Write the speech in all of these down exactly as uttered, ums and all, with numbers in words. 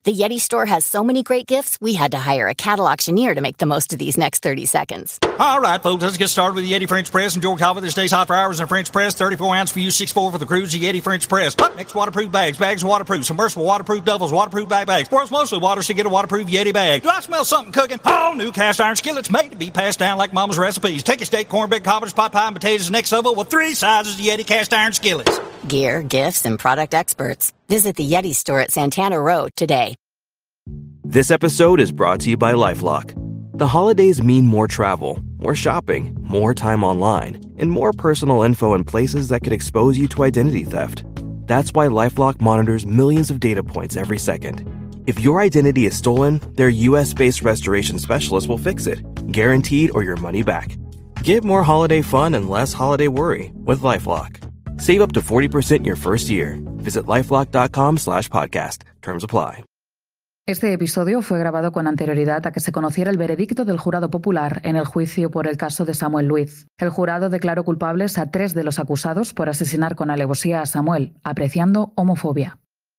The Yeti store has so many great gifts, we had to hire a cattle auctioneer to make the most of these next thirty seconds. All right, folks, let's get started with the Yeti French Press. Enjoy coffee that stays hot for hours in a French press. thirty-four ounce for you, six four for the cruise, the Yeti French Press. Next, waterproof bags. Bags waterproof. Submersible waterproof doubles. Waterproof backpacks. World's mostly water, so get a waterproof Yeti bag. Do I smell something cooking? Oh, new cast iron skillets made to be passed down like mama's recipes. Take a steak, cornbread, cobbler's pot pie, and potatoes next level with three sizes of Yeti cast iron skillets. Gear, gifts, and product experts. Visit the Yeti store at Santana Road today. This episode is brought to you by LifeLock. The holidays mean more travel, more shopping, more time online, and more personal info in places that could expose you to identity theft. That's why LifeLock monitors millions of data points every second. If your identity is stolen, their U S-based restoration specialist will fix it, guaranteed or your money back. Get more holiday fun and less holiday worry with LifeLock. Save up to forty percent your first year. Visit lifelock.com slash podcast. Terms apply. Este episodio fue grabado con anterioridad a que se conociera el veredicto del jurado popular en el juicio por el caso de Samuel Luiz. El jurado declaró culpables a tres de los acusados por asesinar con alevosía a Samuel, apreciando homofobia.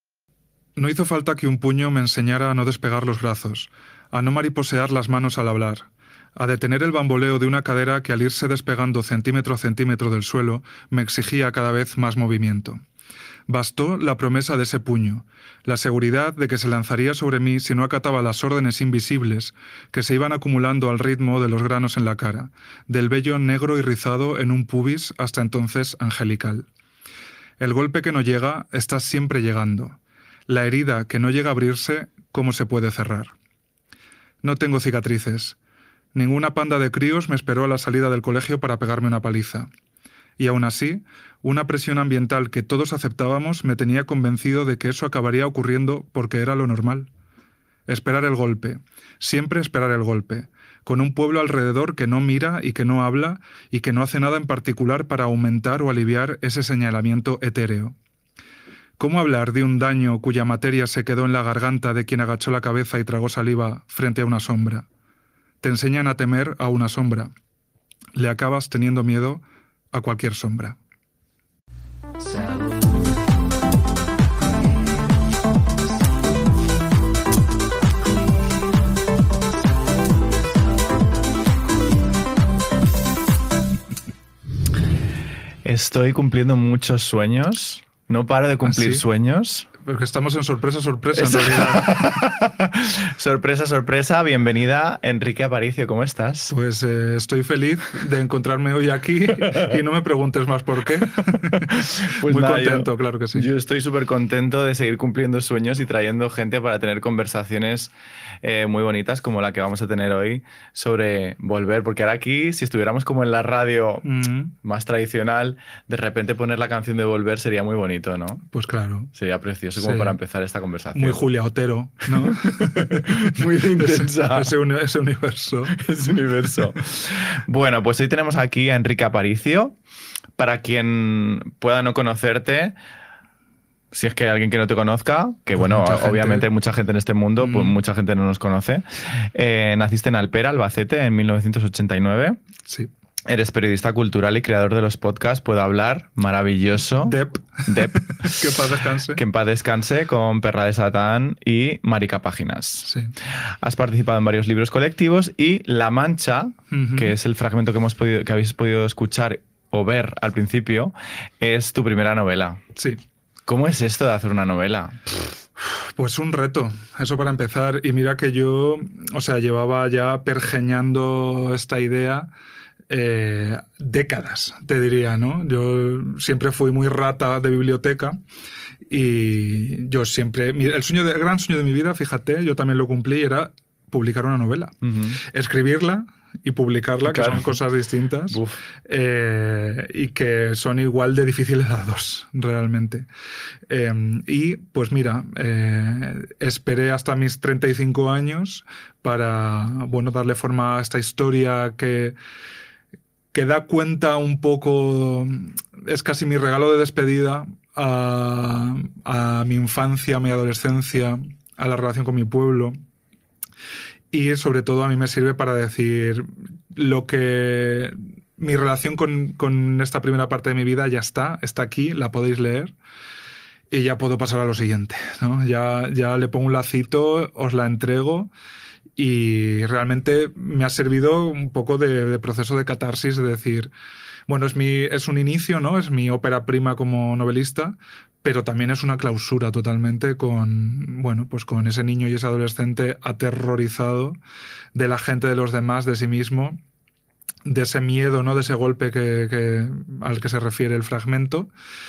No hizo falta que un puño me enseñara a no despegar los brazos, a no mariposear las manos al hablar, a detener el bamboleo de una cadera que al irse despegando centímetro a centímetro del suelo me exigía cada vez más movimiento. Bastó la promesa de ese puño, la seguridad de que se lanzaría sobre mí si no acataba las órdenes invisibles que se iban acumulando al ritmo de los granos en la cara, del vello negro y rizado en un pubis hasta entonces angelical. El golpe que no llega está siempre llegando. La herida que no llega a abrirse, ¿cómo se puede cerrar? No tengo cicatrices. Ninguna panda de críos me esperó a la salida del colegio para pegarme una paliza. Y aún así, una presión ambiental que todos aceptábamos me tenía convencido de que eso acabaría ocurriendo porque era lo normal. Esperar el golpe, siempre esperar el golpe, con un pueblo alrededor que no mira y que no habla y que no hace nada en particular para aumentar o aliviar ese señalamiento etéreo. ¿Cómo hablar de un daño cuya materia se quedó en la garganta de quien agachó la cabeza y tragó saliva frente a una sombra? Te enseñan a temer a una sombra. Le acabas teniendo miedo a cualquier sombra. Estoy cumpliendo muchos sueños. No paro de cumplir ¿Ah, sí? sueños. Porque estamos en sorpresa, sorpresa, en realidad. Sorpresa, sorpresa. Bienvenida, Enrique Aparicio. ¿Cómo estás? Pues eh, estoy feliz de encontrarme hoy aquí y no me preguntes más por qué. Pues Muy nada, contento, yo, claro que sí. Yo estoy súper contento de seguir cumpliendo sueños y trayendo gente para tener conversaciones eh, muy bonitas como la que vamos a tener hoy sobre volver. Porque ahora aquí, si estuviéramos como en la radio mm-hmm. más tradicional, de repente poner la canción de Volver sería muy bonito, ¿no? Pues claro. Sería precioso como sí. para empezar esta conversación. Muy Julia Otero, ¿no? Muy intensa. Ese, ese, ese universo. Ese universo. Bueno, pues hoy tenemos aquí a Enrique Aparicio. Para quien pueda no conocerte, si es que hay alguien que no te conozca, que pues bueno, obviamente hay mucha gente en este mundo, mm. pues mucha gente no nos conoce. Eh, naciste en Alpera, Albacete, en mil novecientos ochenta y nueve. Sí. Eres periodista cultural y creador de los podcasts Puedo Hablar, maravilloso. Dep. Dep. Que en paz descanse. Que en paz descanse, con Perra de Satán y Marica Páginas. Sí. Has participado en varios libros colectivos y La Mancha, uh-huh. que es el fragmento que, hemos podido, que habéis podido escuchar o ver al principio, es tu primera novela. Sí. ¿Cómo es esto de hacer una novela? Pues un reto, eso para empezar. Y mira que yo, o sea, llevaba ya pergeñando esta idea Eh, décadas, te diría, ¿no? Yo siempre fui muy rata de biblioteca y yo siempre... El, sueño de, el gran sueño de mi vida, fíjate, yo también lo cumplí, era publicar una novela. Uh-huh. Escribirla y publicarla, claro. Que son cosas distintas eh, y que son igual de difíciles las dos, realmente. Eh, y pues mira, eh, esperé hasta mis treinta y cinco años para, bueno, darle forma a esta historia que... que da cuenta un poco, es casi mi regalo de despedida a, a mi infancia, a mi adolescencia, a la relación con mi pueblo. Y sobre todo a mí me sirve para decir lo que... Mi relación con, con esta primera parte de mi vida ya está, está aquí, la podéis leer. y ya puedo pasar a lo siguiente, ¿no? Ya, ya le pongo un lacito, os la entrego y realmente me ha servido un poco de, de proceso de catarsis, de decir, bueno, es, mi, es un inicio, ¿no? Es mi ópera prima como novelista, pero también es una clausura totalmente con, bueno, pues con ese niño y ese adolescente aterrorizado de la gente, de los demás, de sí mismo, de ese miedo, ¿no? De ese golpe que, que, al que se refiere el fragmento,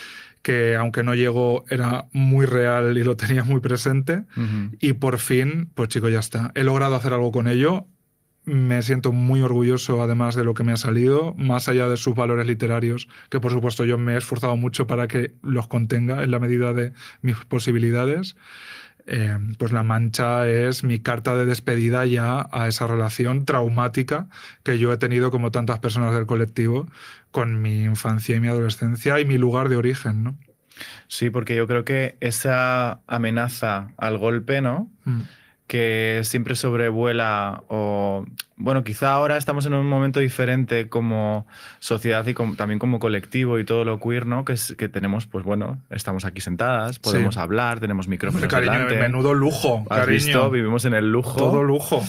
que aunque no llegó era muy real y lo tenía muy presente. Uh-huh. Y por fin, pues chico, ya está. He logrado hacer algo con ello. Me siento muy orgulloso además de lo que me ha salido, más allá de sus valores literarios, que por supuesto yo me he esforzado mucho para que los contenga en la medida de mis posibilidades. Eh, pues La Mancha es mi carta de despedida ya a esa relación traumática que yo he tenido, como tantas personas del colectivo, con mi infancia y mi adolescencia y mi lugar de origen, ¿no? Sí, porque yo creo que esa amenaza al golpe, ¿no? Mm. que siempre sobrevuela, o bueno, quizá ahora estamos en un momento diferente como sociedad y como, también como colectivo y todo lo queer, ¿no? Que, es, que tenemos, pues bueno, estamos aquí sentadas, podemos sí. hablar, tenemos micrófonos cariño, delante. Menudo lujo, ¿Has cariño. visto? Vivimos en el lujo. Todo lujo.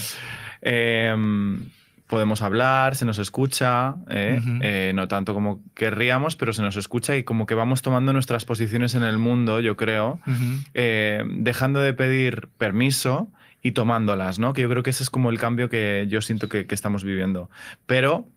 Eh, podemos hablar, se nos escucha, ¿eh? Uh-huh. Eh, no tanto como querríamos, pero se nos escucha y como que vamos tomando nuestras posiciones en el mundo, yo creo, uh-huh. eh, dejando de pedir permiso y tomándolas, ¿no? Que yo creo que ese es como el cambio que yo siento que, que estamos viviendo. Pero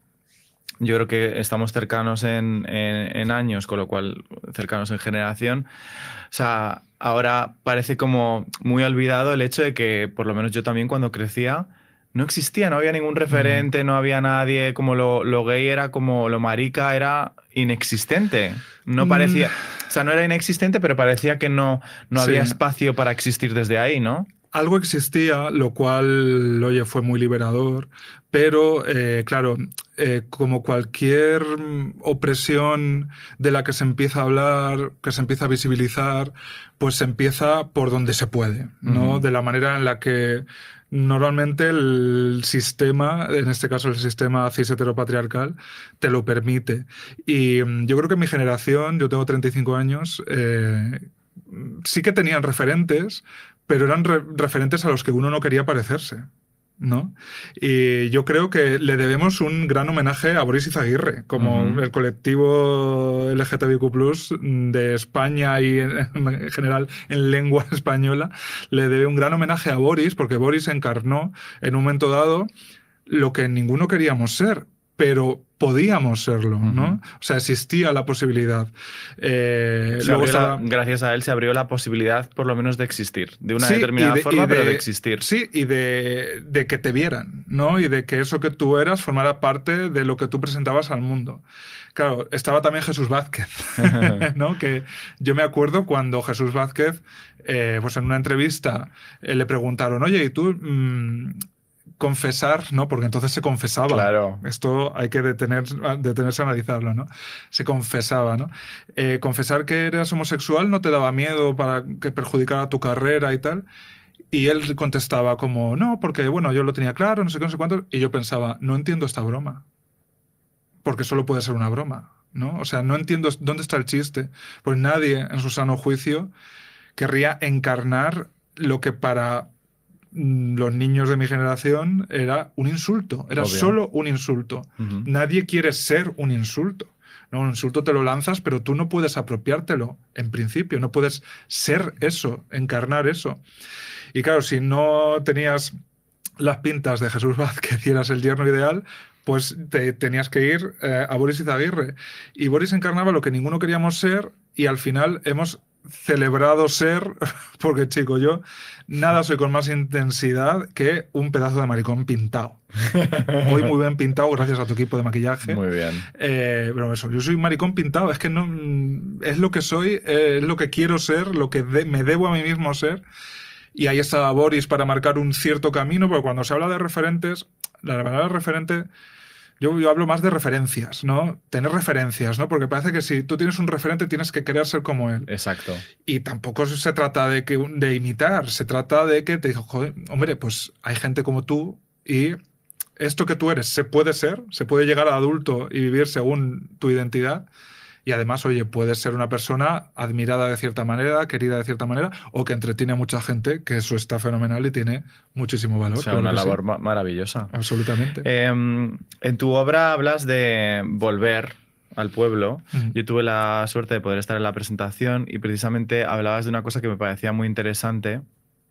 yo creo que estamos cercanos en, en, en años, con lo cual cercanos en generación. O sea, ahora parece como muy olvidado el hecho de que, por lo menos yo también cuando crecía, no existía, no había ningún referente, mm. no había nadie, como lo, lo gay era como lo marica, era inexistente. No parecía... Mm. O sea, no era inexistente, pero parecía que no, no sí. había espacio para existir desde ahí, ¿no? Algo existía, lo cual, oye, fue muy liberador, pero, eh, claro, eh, como cualquier opresión de la que se empieza a hablar, que se empieza a visibilizar, pues se empieza por donde se puede, ¿no? Uh-huh. De la manera en la que normalmente el sistema, en este caso el sistema cis heteropatriarcal, te lo permite. Y yo creo que mi generación, yo tengo treinta y cinco años, eh, sí que tenían referentes, pero eran re- referentes a los que uno no quería parecerse, ¿no? Y yo creo que le debemos un gran homenaje a Boris Izaguirre, como uh-huh. el colectivo L G T B Q plus, de España y en, en general en lengua española, le debe un gran homenaje a Boris, porque Boris encarnó en un momento dado lo que ninguno queríamos ser, pero podíamos serlo, ¿no? Uh-huh. O sea, existía la posibilidad. Eh, luego estaba... la, gracias a él se abrió la posibilidad, por lo menos, de existir. De una sí, determinada de, forma, de, pero de existir. Sí, y de, de que te vieran, ¿no? Y de que eso que tú eras formara parte de lo que tú presentabas al mundo. Claro, estaba también Jesús Vázquez, ¿no? Que yo me acuerdo cuando Jesús Vázquez, eh, pues en una entrevista, eh, le preguntaron, oye, ¿y tú... Mmm, confesar, ¿no? Porque entonces se confesaba. Claro. Esto hay que detener, detenerse a analizarlo, ¿no? Se confesaba, ¿no? Eh, confesar que eras homosexual no te daba miedo para que perjudicara tu carrera y tal. Y él contestaba como, no, porque, bueno, yo lo tenía claro, no sé qué, no sé cuánto. Y yo pensaba, no entiendo esta broma. Porque solo puede ser una broma, ¿no? O sea, no entiendo dónde está el chiste. Pues nadie, en su sano juicio, querría encarnar lo que para... los niños de mi generación era un insulto, era Obvio. Solo un insulto. Uh-huh. Nadie quiere ser un insulto. ¿No? Un insulto te lo lanzas, pero tú no puedes apropiártelo, en principio, no puedes ser eso, encarnar eso. Y claro, si no tenías las pintas de Jesús Vázquez y eras el yerno ideal, pues te tenías que ir eh, a Boris Izaguirre. Y Boris encarnaba lo que ninguno queríamos ser y al final hemos celebrado ser, porque chico, yo nada soy con más intensidad que un pedazo de maricón pintado. Voy muy bien pintado gracias a tu equipo de maquillaje. Muy bien. Eh, pero eso, yo soy un maricón pintado, es que no es lo que soy, eh, es lo que quiero ser, lo que de, me debo a mí mismo ser. Y ahí estaba Boris para marcar un cierto camino, porque cuando se habla de referentes, la palabra referente... Yo, yo hablo más de referencias, ¿no? Tener referencias, ¿no? Porque parece que si tú tienes un referente tienes que querer ser como él. Exacto. Y tampoco se trata de, que, de imitar, se trata de que te digo, joder, hombre, pues hay gente como tú y esto que tú eres se puede ser, se puede llegar a adulto y vivir según tu identidad y además, oye, puedes ser una persona admirada de cierta manera, querida de cierta manera, o que entretiene a mucha gente, que eso está fenomenal y tiene muchísimo valor. O sea, claro una que labor sí. ma- maravillosa. Absolutamente. Eh, en tu obra hablas de volver al pueblo. Mm. Yo tuve la suerte de poder estar en la presentación y precisamente hablabas de una cosa que me parecía muy interesante,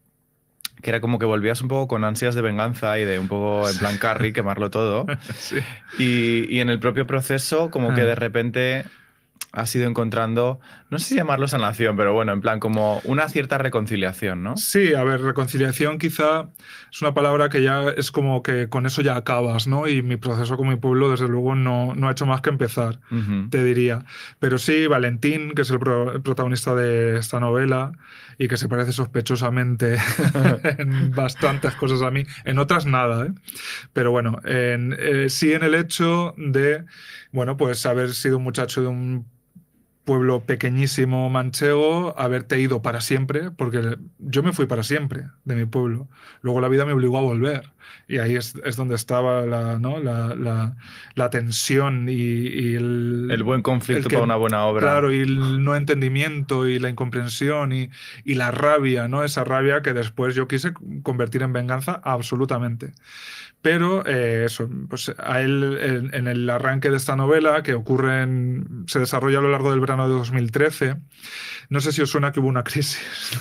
que era como que volvías un poco con ansias de venganza y de un poco en plan Carrie, quemarlo todo. Sí. Y, y en el propio proceso, como que Ah. de repente has ido encontrando, no sé si llamarlo sanación, pero bueno, en plan como una cierta reconciliación, ¿no? Sí, a ver, reconciliación quizá es una palabra que ya es como que con eso ya acabas, ¿no? Y mi proceso con mi pueblo, desde luego, no, no ha hecho más que empezar, Ujú. te diría. Pero sí, Valentín, que es el, pro- el protagonista de esta novela y que se parece sospechosamente en bastantes cosas a mí, en otras nada, ¿eh? Pero bueno, en, eh, sí en el hecho de, bueno, pues haber sido un muchacho de un pueblo pequeñísimo manchego, haberte ido para siempre, porque yo me fui para siempre de mi pueblo. Luego la vida me obligó a volver. Y ahí es, es donde estaba la, ¿no? la, la, la tensión y, y el... El buen conflicto el que- para una buena obra. Claro, y el no entendimiento y la incomprensión y, y la rabia, ¿no? Esa rabia que después yo quise convertir en venganza absolutamente. Pero eh, eso, pues a él en, en el arranque de esta novela, que ocurre en, se desarrolla a lo largo del verano de dos mil trece, no sé si os suena que hubo una crisis.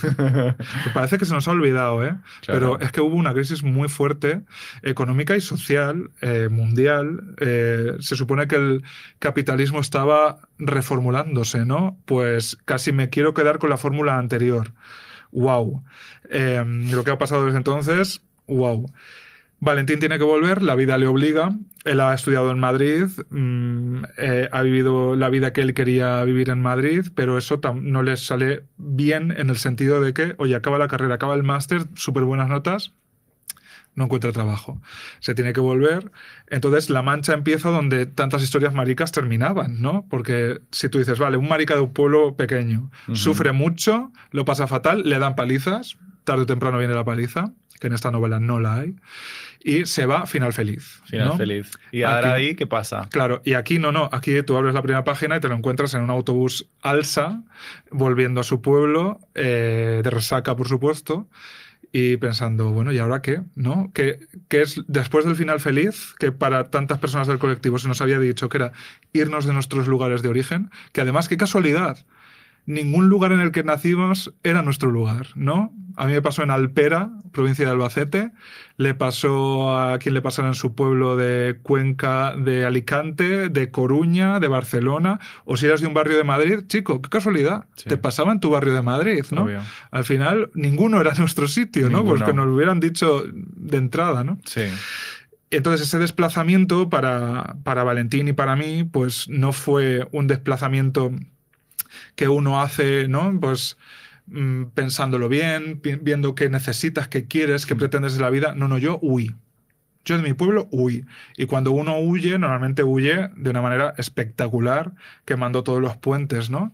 Me parece que se nos ha olvidado, ¿eh? Claro. Pero es que hubo una crisis muy fuerte, económica y social, eh, mundial. Eh, se supone que el capitalismo estaba reformulándose, ¿no? Pues casi me quiero quedar con la fórmula anterior. ¡Wow! Eh, lo que ha pasado desde entonces, ¡wow! Valentín tiene que volver, la vida le obliga. Él ha estudiado en Madrid, mmm, eh, ha vivido la vida que él quería vivir en Madrid, pero eso tam- no le sale bien en el sentido de que, oye, acaba la carrera, acaba el máster, súper buenas notas, no encuentra trabajo. Se tiene que volver. Entonces la mancha empieza donde tantas historias maricas terminaban, ¿no? Porque si tú dices, vale, un marica de un pueblo pequeño, Ujú. sufre mucho, lo pasa fatal, le dan palizas, tarde o temprano viene la paliza, que en esta novela no la hay, y se va final feliz. Final ¿no? feliz. ¿Y ahora Aquí- ahí qué pasa? Claro, y aquí no, no. Aquí tú abres la primera página y te lo encuentras en un autobús alsa, volviendo a su pueblo, eh, de resaca, por supuesto, y pensando, bueno, ¿y ahora qué? ¿No? ¿Qué, qué es después del final feliz, que para tantas personas del colectivo se nos había dicho que era irnos de nuestros lugares de origen? Que además, qué casualidad. Ningún lugar en el que nacimos era nuestro lugar, ¿no? A mí me pasó en Alpera, provincia de Albacete, le pasó a quien le pasara en su pueblo de Cuenca, de Alicante, de Coruña, de Barcelona, o si eras de un barrio de Madrid, chico, qué casualidad, Sí. te pasaba en tu barrio de Madrid, ¿no? Obvio. Al final, ninguno era nuestro sitio, ¿no? Ninguno. Pues que nos lo hubieran dicho de entrada, ¿no? Sí. Entonces ese desplazamiento para, para Valentín y para mí, pues no fue un desplazamiento que uno hace, ¿no? Pues mm, pensándolo bien, pi- viendo qué necesitas, qué quieres, qué pretendes de la vida. No, no, yo huí. Yo de mi pueblo huí. Y cuando uno huye, normalmente huye de una manera espectacular, quemando todos los puentes, ¿no?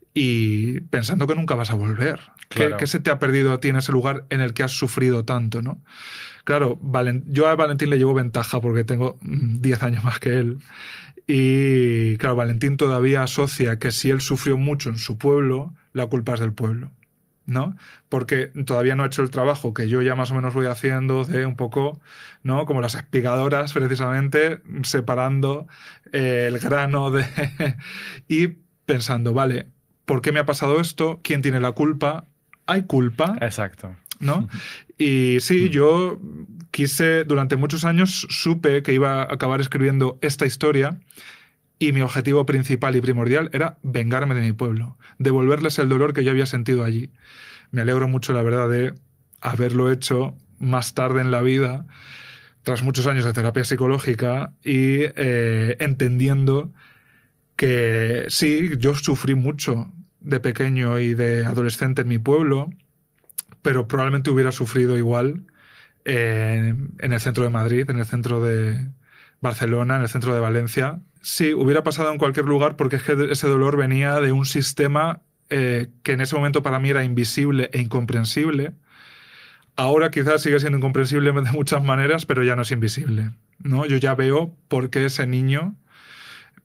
Y pensando que nunca vas a volver. ¿Qué, Claro. qué se te ha perdido a ti en ese lugar en el que has sufrido tanto, ¿no? Claro, Valen- yo a Valentín le llevo ventaja porque tengo mm, diez años más que él. Y claro, Valentín todavía asocia que si él sufrió mucho en su pueblo, la culpa es del pueblo, ¿no? Porque todavía no ha hecho el trabajo que yo ya más o menos voy haciendo de un poco, ¿no? Como las espigadoras, precisamente, separando eh, el grano de... y pensando, vale, ¿por qué me ha pasado esto? ¿Quién tiene la culpa? ¿Hay culpa? Exacto. ¿No? Y sí, yo quise, durante muchos años supe que iba a acabar escribiendo esta historia y mi objetivo principal y primordial era vengarme de mi pueblo, devolverles el dolor que yo había sentido allí. Me alegro mucho, la verdad, de haberlo hecho más tarde en la vida, tras muchos años de terapia psicológica y eh, entendiendo que sí, yo sufrí mucho de pequeño y de adolescente en mi pueblo, pero probablemente hubiera sufrido igual eh, en el centro de Madrid, en el centro de Barcelona, en el centro de Valencia. Sí, hubiera pasado en cualquier lugar porque es que ese dolor venía de un sistema eh, que en ese momento para mí era invisible e incomprensible. Ahora quizás sigue siendo incomprensible de muchas maneras, pero ya no es invisible, ¿no? Yo ya veo por qué ese niño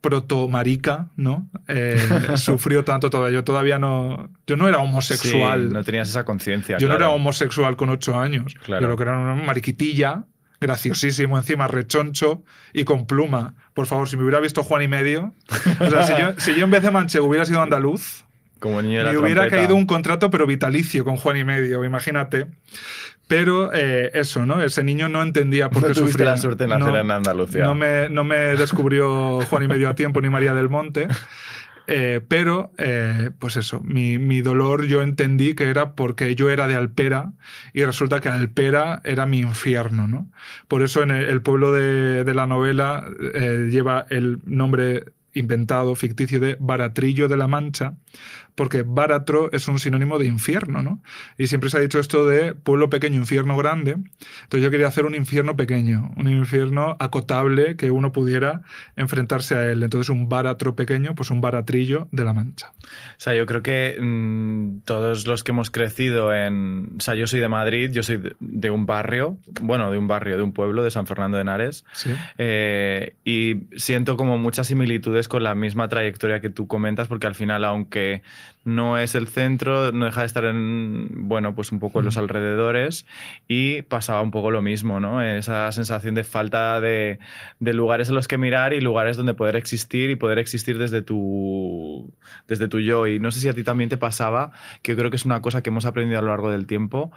proto-marica, ¿no? Eh, sufrió tanto todavía. Yo todavía no... Yo no era homosexual. Sí, no tenías esa conciencia, Yo claro. no era homosexual con ocho años. Claro. Yo lo que era una mariquitilla, graciosísimo, encima rechoncho y con pluma. Por favor, si me hubiera visto Juan y medio... O sea, si yo, si yo en vez de manchego hubiera sido andaluz, como niño de la me hubiera trompeta. caído un contrato pero vitalicio con Juan y medio, imagínate. Pero eh, eso, ¿no? Ese niño no entendía por qué no tuviste sufría. la suerte de nacer no, en Andalucía. No me, no me descubrió Juan y medio a tiempo ni María del Monte. Eh, pero, eh, pues eso, mi, mi dolor yo entendí que era porque yo era de Alpera y resulta que Alpera era mi infierno, ¿no? Por eso en el, el pueblo de, de la novela eh, lleva el nombre inventado, ficticio de Baratrillo de la Mancha, porque Báratro es un sinónimo de infierno, ¿no? Y siempre se ha dicho esto de pueblo pequeño, infierno grande. Entonces yo quería hacer un infierno pequeño, un infierno acotable que uno pudiera enfrentarse a él. Entonces un Báratro pequeño, pues un Baratrillo de la Mancha. O sea, yo creo que mmm, todos los que hemos crecido en... O sea, yo soy de Madrid, yo soy de, de un barrio, bueno, de un barrio, de un pueblo, de San Fernando de Henares. Sí. Eh, y siento como muchas similitudes con la misma trayectoria que tú comentas, porque al final, aunque no es el centro, no deja de estar en, bueno, pues un poco en los alrededores, y pasaba un poco lo mismo, ¿no? Esa sensación de falta de, de lugares en los que mirar y lugares donde poder existir y poder existir desde tu, desde tu yo. Y no sé si a ti también te pasaba, que yo creo que es una cosa que hemos aprendido a lo largo del tiempo,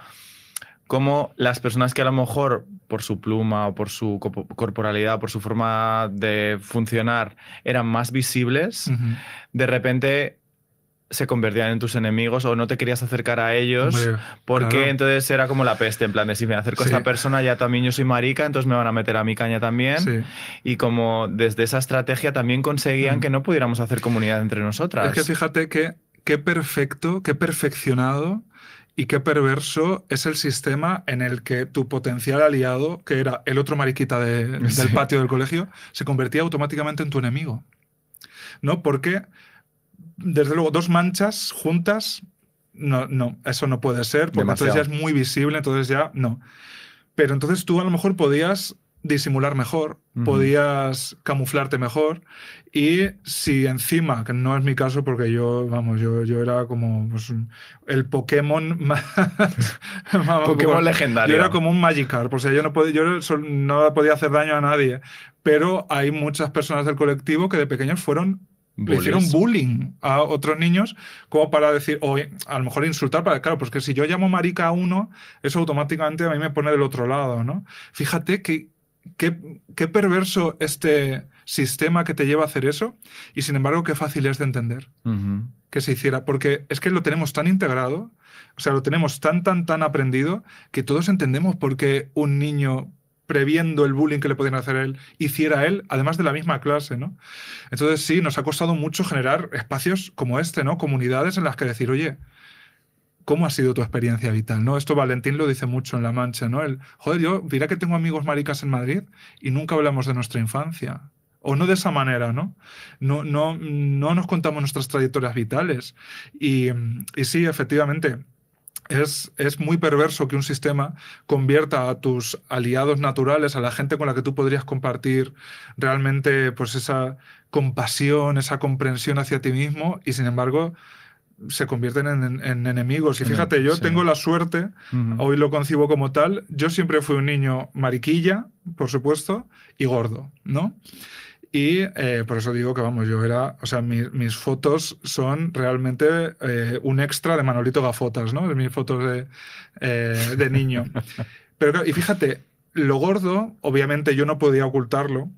como las personas que a lo mejor por su pluma o por su corporalidad, por su forma de funcionar, eran más visibles, uh-huh. de repente se convertían en tus enemigos o no te querías acercar a ellos. Hombre, porque claro. Entonces era como la peste, en plan de si me acerco sí. a esta persona ya también yo soy marica, entonces me van a meter a mi caña también. Sí. Y como desde esa estrategia también conseguían mm. que no pudiéramos hacer comunidad entre nosotras. Es que fíjate que qué perfecto, qué perfeccionado y qué perverso es el sistema en el que tu potencial aliado, que era el otro mariquita de, sí. del patio del colegio, se convertía automáticamente en tu enemigo. ¿No? Porque... Desde luego, dos manchas juntas, no, no, eso no puede ser, porque Demasiado. Entonces ya es muy visible, entonces ya no. Pero entonces tú a lo mejor podías disimular mejor, uh-huh. podías camuflarte mejor, y si encima, que no es mi caso porque yo, vamos, yo, yo era como pues, el Pokémon... vamos, Pokémon como, legendario. Yo era como un Magikarp, o sea, yo no podía, yo no podía hacer daño a nadie, pero hay muchas personas del colectivo que de pequeños fueron... Le hicieron bullying a otros niños como para decir, o a lo mejor insultar, para claro, pues que si yo llamo marica a uno, eso automáticamente a mí me pone del otro lado, ¿no? Fíjate que, que, qué perverso este sistema que te lleva a hacer eso y sin embargo qué fácil es de entender uh-huh. que se hiciera, porque es que lo tenemos tan integrado, o sea, lo tenemos tan, tan, tan aprendido que todos entendemos por qué un niño... previendo el bullying que le podían hacer a él, hiciera a él, además de la misma clase, ¿no? Entonces sí, nos ha costado mucho generar espacios como este, ¿no? Comunidades en las que decir, oye, ¿cómo ha sido tu experiencia vital? ¿No? Esto Valentín lo dice mucho en La Mancha, ¿no? El, joder, yo, mira que tengo amigos maricas en Madrid y nunca hablamos de nuestra infancia. O no de esa manera, ¿no? No, no, no nos contamos nuestras trayectorias vitales. Y, y sí, efectivamente... Es, es muy perverso que un sistema convierta a tus aliados naturales, a la gente con la que tú podrías compartir realmente pues, esa compasión, esa comprensión hacia ti mismo, y sin embargo se convierten en, en, en enemigos. Y fíjate, yo sí. tengo la suerte, uh-huh. hoy lo concibo como tal, yo siempre fui un niño mariquilla, por supuesto, y gordo, ¿no? Y eh, por eso digo que, vamos, yo era... O sea, mi, mis fotos son realmente eh, un extra de Manolito Gafotas, ¿no? De mis fotos de, eh, de niño. Pero y fíjate, lo gordo, obviamente yo no podía ocultarlo.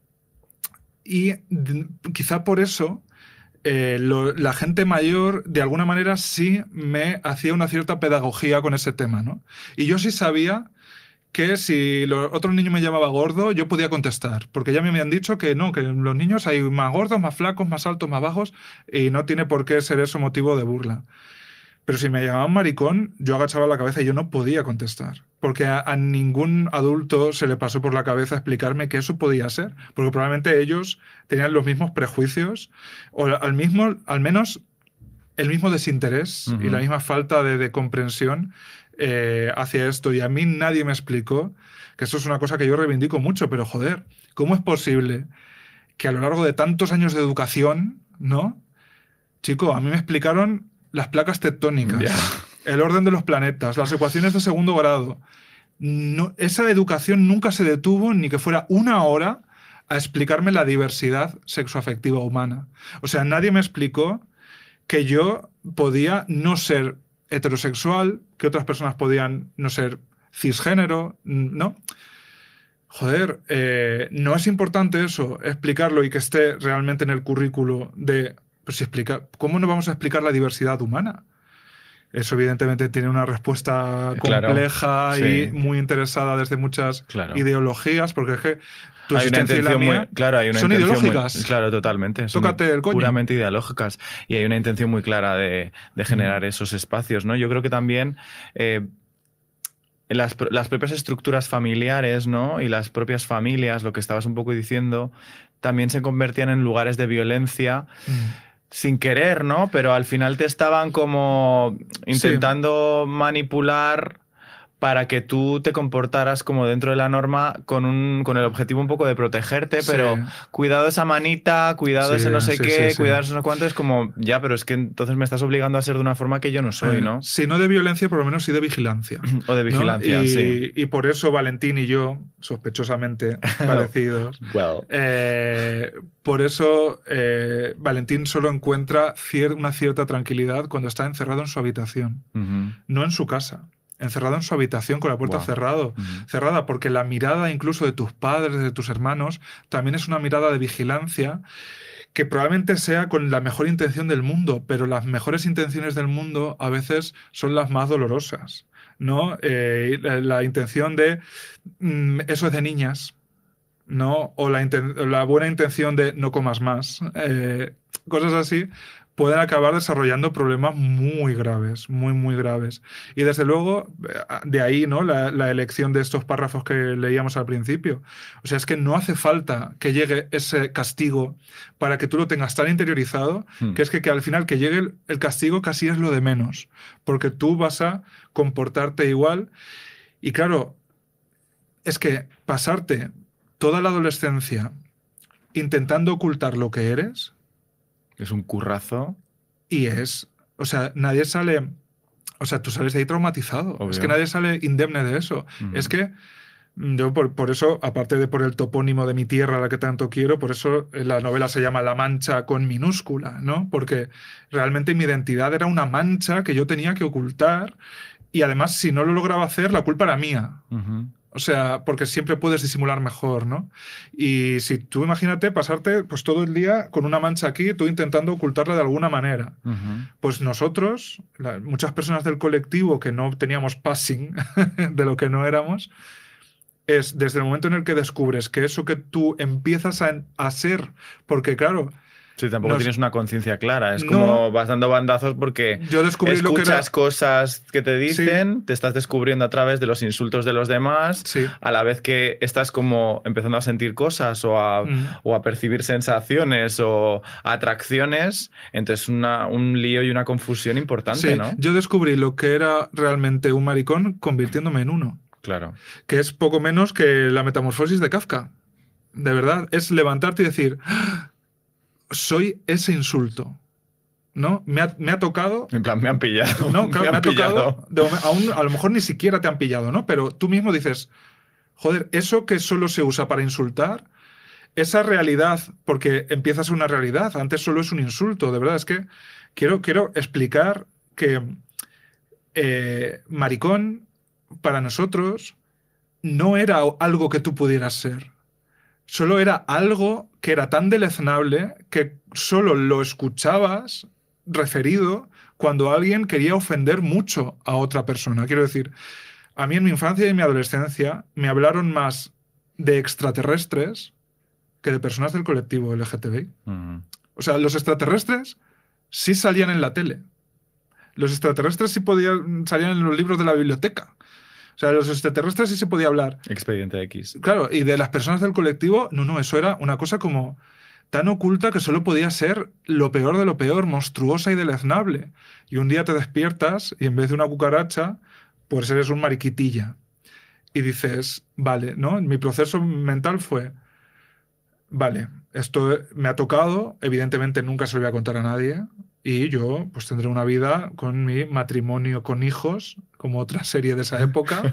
Y d- quizá por eso eh, lo, la gente mayor, de alguna manera, sí me hacía una cierta pedagogía con ese tema, ¿no? Y yo sí sabía... que si los otros niños me llamaba gordo, yo podía contestar, porque ya me habían dicho que no, que los niños hay más gordos, más flacos, más altos, más bajos, y no tiene por qué ser eso motivo de burla. Pero si me llamaban maricón, yo agachaba la cabeza y yo no podía contestar, porque a, a ningún adulto se le pasó por la cabeza explicarme que eso podía ser, porque probablemente ellos tenían los mismos prejuicios, o al, mismo, al menos el mismo desinterés uh-huh. y la misma falta de, de comprensión Eh, hacia esto, y a mí nadie me explicó, que esto es una cosa que yo reivindico mucho, pero joder, ¿cómo es posible que a lo largo de tantos años de educación, ¿no? Chico, a mí me explicaron las placas tectónicas, Yeah. el orden de los planetas, las ecuaciones de segundo grado. No, esa educación nunca se detuvo ni que fuera una hora a explicarme la diversidad sexoafectiva humana. O sea, nadie me explicó que yo podía no ser heterosexual, que otras personas podían no ser cisgénero, ¿no? Joder, eh, no es importante eso, explicarlo y que esté realmente en el currículo de... Pues si explica, ¿cómo no vamos a explicar la diversidad humana? Eso evidentemente tiene una respuesta compleja, claro, y sí. muy interesada desde muchas claro. ideologías, porque es que tu hay una existencia y la intención mía muy, claro, hay una son intención ideológicas. Muy, claro, totalmente. Son Tócate el coño. Puramente ideológicas. Y hay una intención muy clara de, de generar mm. esos espacios, ¿no? Yo creo que también... Eh, Las, las propias estructuras familiares, ¿no? Y las propias familias, lo que estabas un poco diciendo, también se convertían en lugares de violencia mm. sin querer, ¿no? Pero al final te estaban como intentando sí. manipular para que tú te comportaras como dentro de la norma con, un, con el objetivo un poco de protegerte, sí. pero cuidado esa manita, cuidado sí, ese no sé sí, qué, sí, cuidado sí. ese no sé cuánto, es como, ya, pero es que entonces me estás obligando a ser de una forma que yo no soy, ¿no? Si no de violencia, por lo menos sí de vigilancia. O de vigilancia, ¿no? y, sí. Y por eso Valentín y yo, sospechosamente parecidos, well. eh, por eso eh, Valentín solo encuentra cier una cierta tranquilidad cuando está encerrado en su habitación, uh-huh. no en su casa. Encerrado en su habitación con la puerta wow. cerrado, uh-huh. cerrada, porque la mirada incluso de tus padres, de tus hermanos, también es una mirada de vigilancia que probablemente sea con la mejor intención del mundo, pero las mejores intenciones del mundo a veces son las más dolorosas, ¿no? Eh, la, la intención de mmm, eso es de niñas, ¿no? O la, la buena intención de no comas más, eh, cosas así, pueden acabar desarrollando problemas muy graves, muy, muy graves. Y desde luego, de ahí, ¿no? la, la elección de estos párrafos que leíamos al principio. O sea, es que no hace falta que llegue ese castigo para que tú lo tengas tan interiorizado, hmm. que es que, que al final que llegue el, el castigo casi es lo de menos, porque tú vas a comportarte igual. Y claro, es que pasarte toda la adolescencia intentando ocultar lo que eres... Es un currazo. Y es... O sea, nadie sale... O sea, tú sales de ahí traumatizado. Obvio. Es que nadie sale indemne de eso. Uh-huh. Es que yo por, por eso, aparte de por el topónimo de mi tierra, la que tanto quiero, por eso la novela se llama La Mancha con minúscula, ¿no? Porque realmente mi identidad era una mancha que yo tenía que ocultar y además, si no lo lograba hacer, la culpa era mía. Uh-huh. O sea, porque siempre puedes disimular mejor, ¿no? Y si tú imagínate pasarte pues todo el día con una mancha aquí, tú intentando ocultarla de alguna manera. Uh-huh. Pues nosotros, la, muchas personas del colectivo que no teníamos passing de lo que no éramos, es desde el momento en el que descubres que eso que tú empiezas a, a ser, porque claro... Sí, tampoco nos... tienes una conciencia clara. Es como no, vas dando bandazos porque yo descubrí escuchas lo que era... cosas que te dicen, sí. te estás descubriendo a través de los insultos de los demás, sí. a la vez que estás como empezando a sentir cosas o a, mm. o a percibir sensaciones o atracciones. Entonces una, un lío y una confusión importante, sí. ¿no? Yo descubrí lo que era realmente un maricón convirtiéndome en uno. Claro. Que es poco menos que la metamorfosis de Kafka. De verdad, es levantarte y decir... soy ese insulto, ¿no? Me ha, me ha tocado... En plan, me han pillado. No, claro, me, me ha tocado... De, aún, a lo mejor ni siquiera te han pillado, ¿no? Pero tú mismo dices, joder, eso que solo se usa para insultar, esa realidad, porque empieza a ser una realidad, antes solo es un insulto, de verdad, es que quiero, quiero explicar que eh, maricón, para nosotros, no era algo que tú pudieras ser. Solo era algo que era tan deleznable que solo lo escuchabas referido cuando alguien quería ofender mucho a otra persona. Quiero decir, a mí en mi infancia y en mi adolescencia me hablaron más de extraterrestres que de personas del colectivo L G T B I. Uh-huh. O sea, los extraterrestres sí salían en la tele. Los extraterrestres sí podían, salían en los libros de la biblioteca. O sea, de los extraterrestres sí se podía hablar. Expediente X. Claro, y de las personas del colectivo, no, no, eso era una cosa como tan oculta que solo podía ser lo peor de lo peor, monstruosa y deleznable. Y un día te despiertas y en vez de una cucaracha, pues eres un mariquitilla. Y dices, vale, ¿no? Mi proceso mental fue, vale, esto me ha tocado, evidentemente nunca se lo voy a contar a nadie y yo pues tendré una vida con mi matrimonio con hijos, como otra serie de esa época,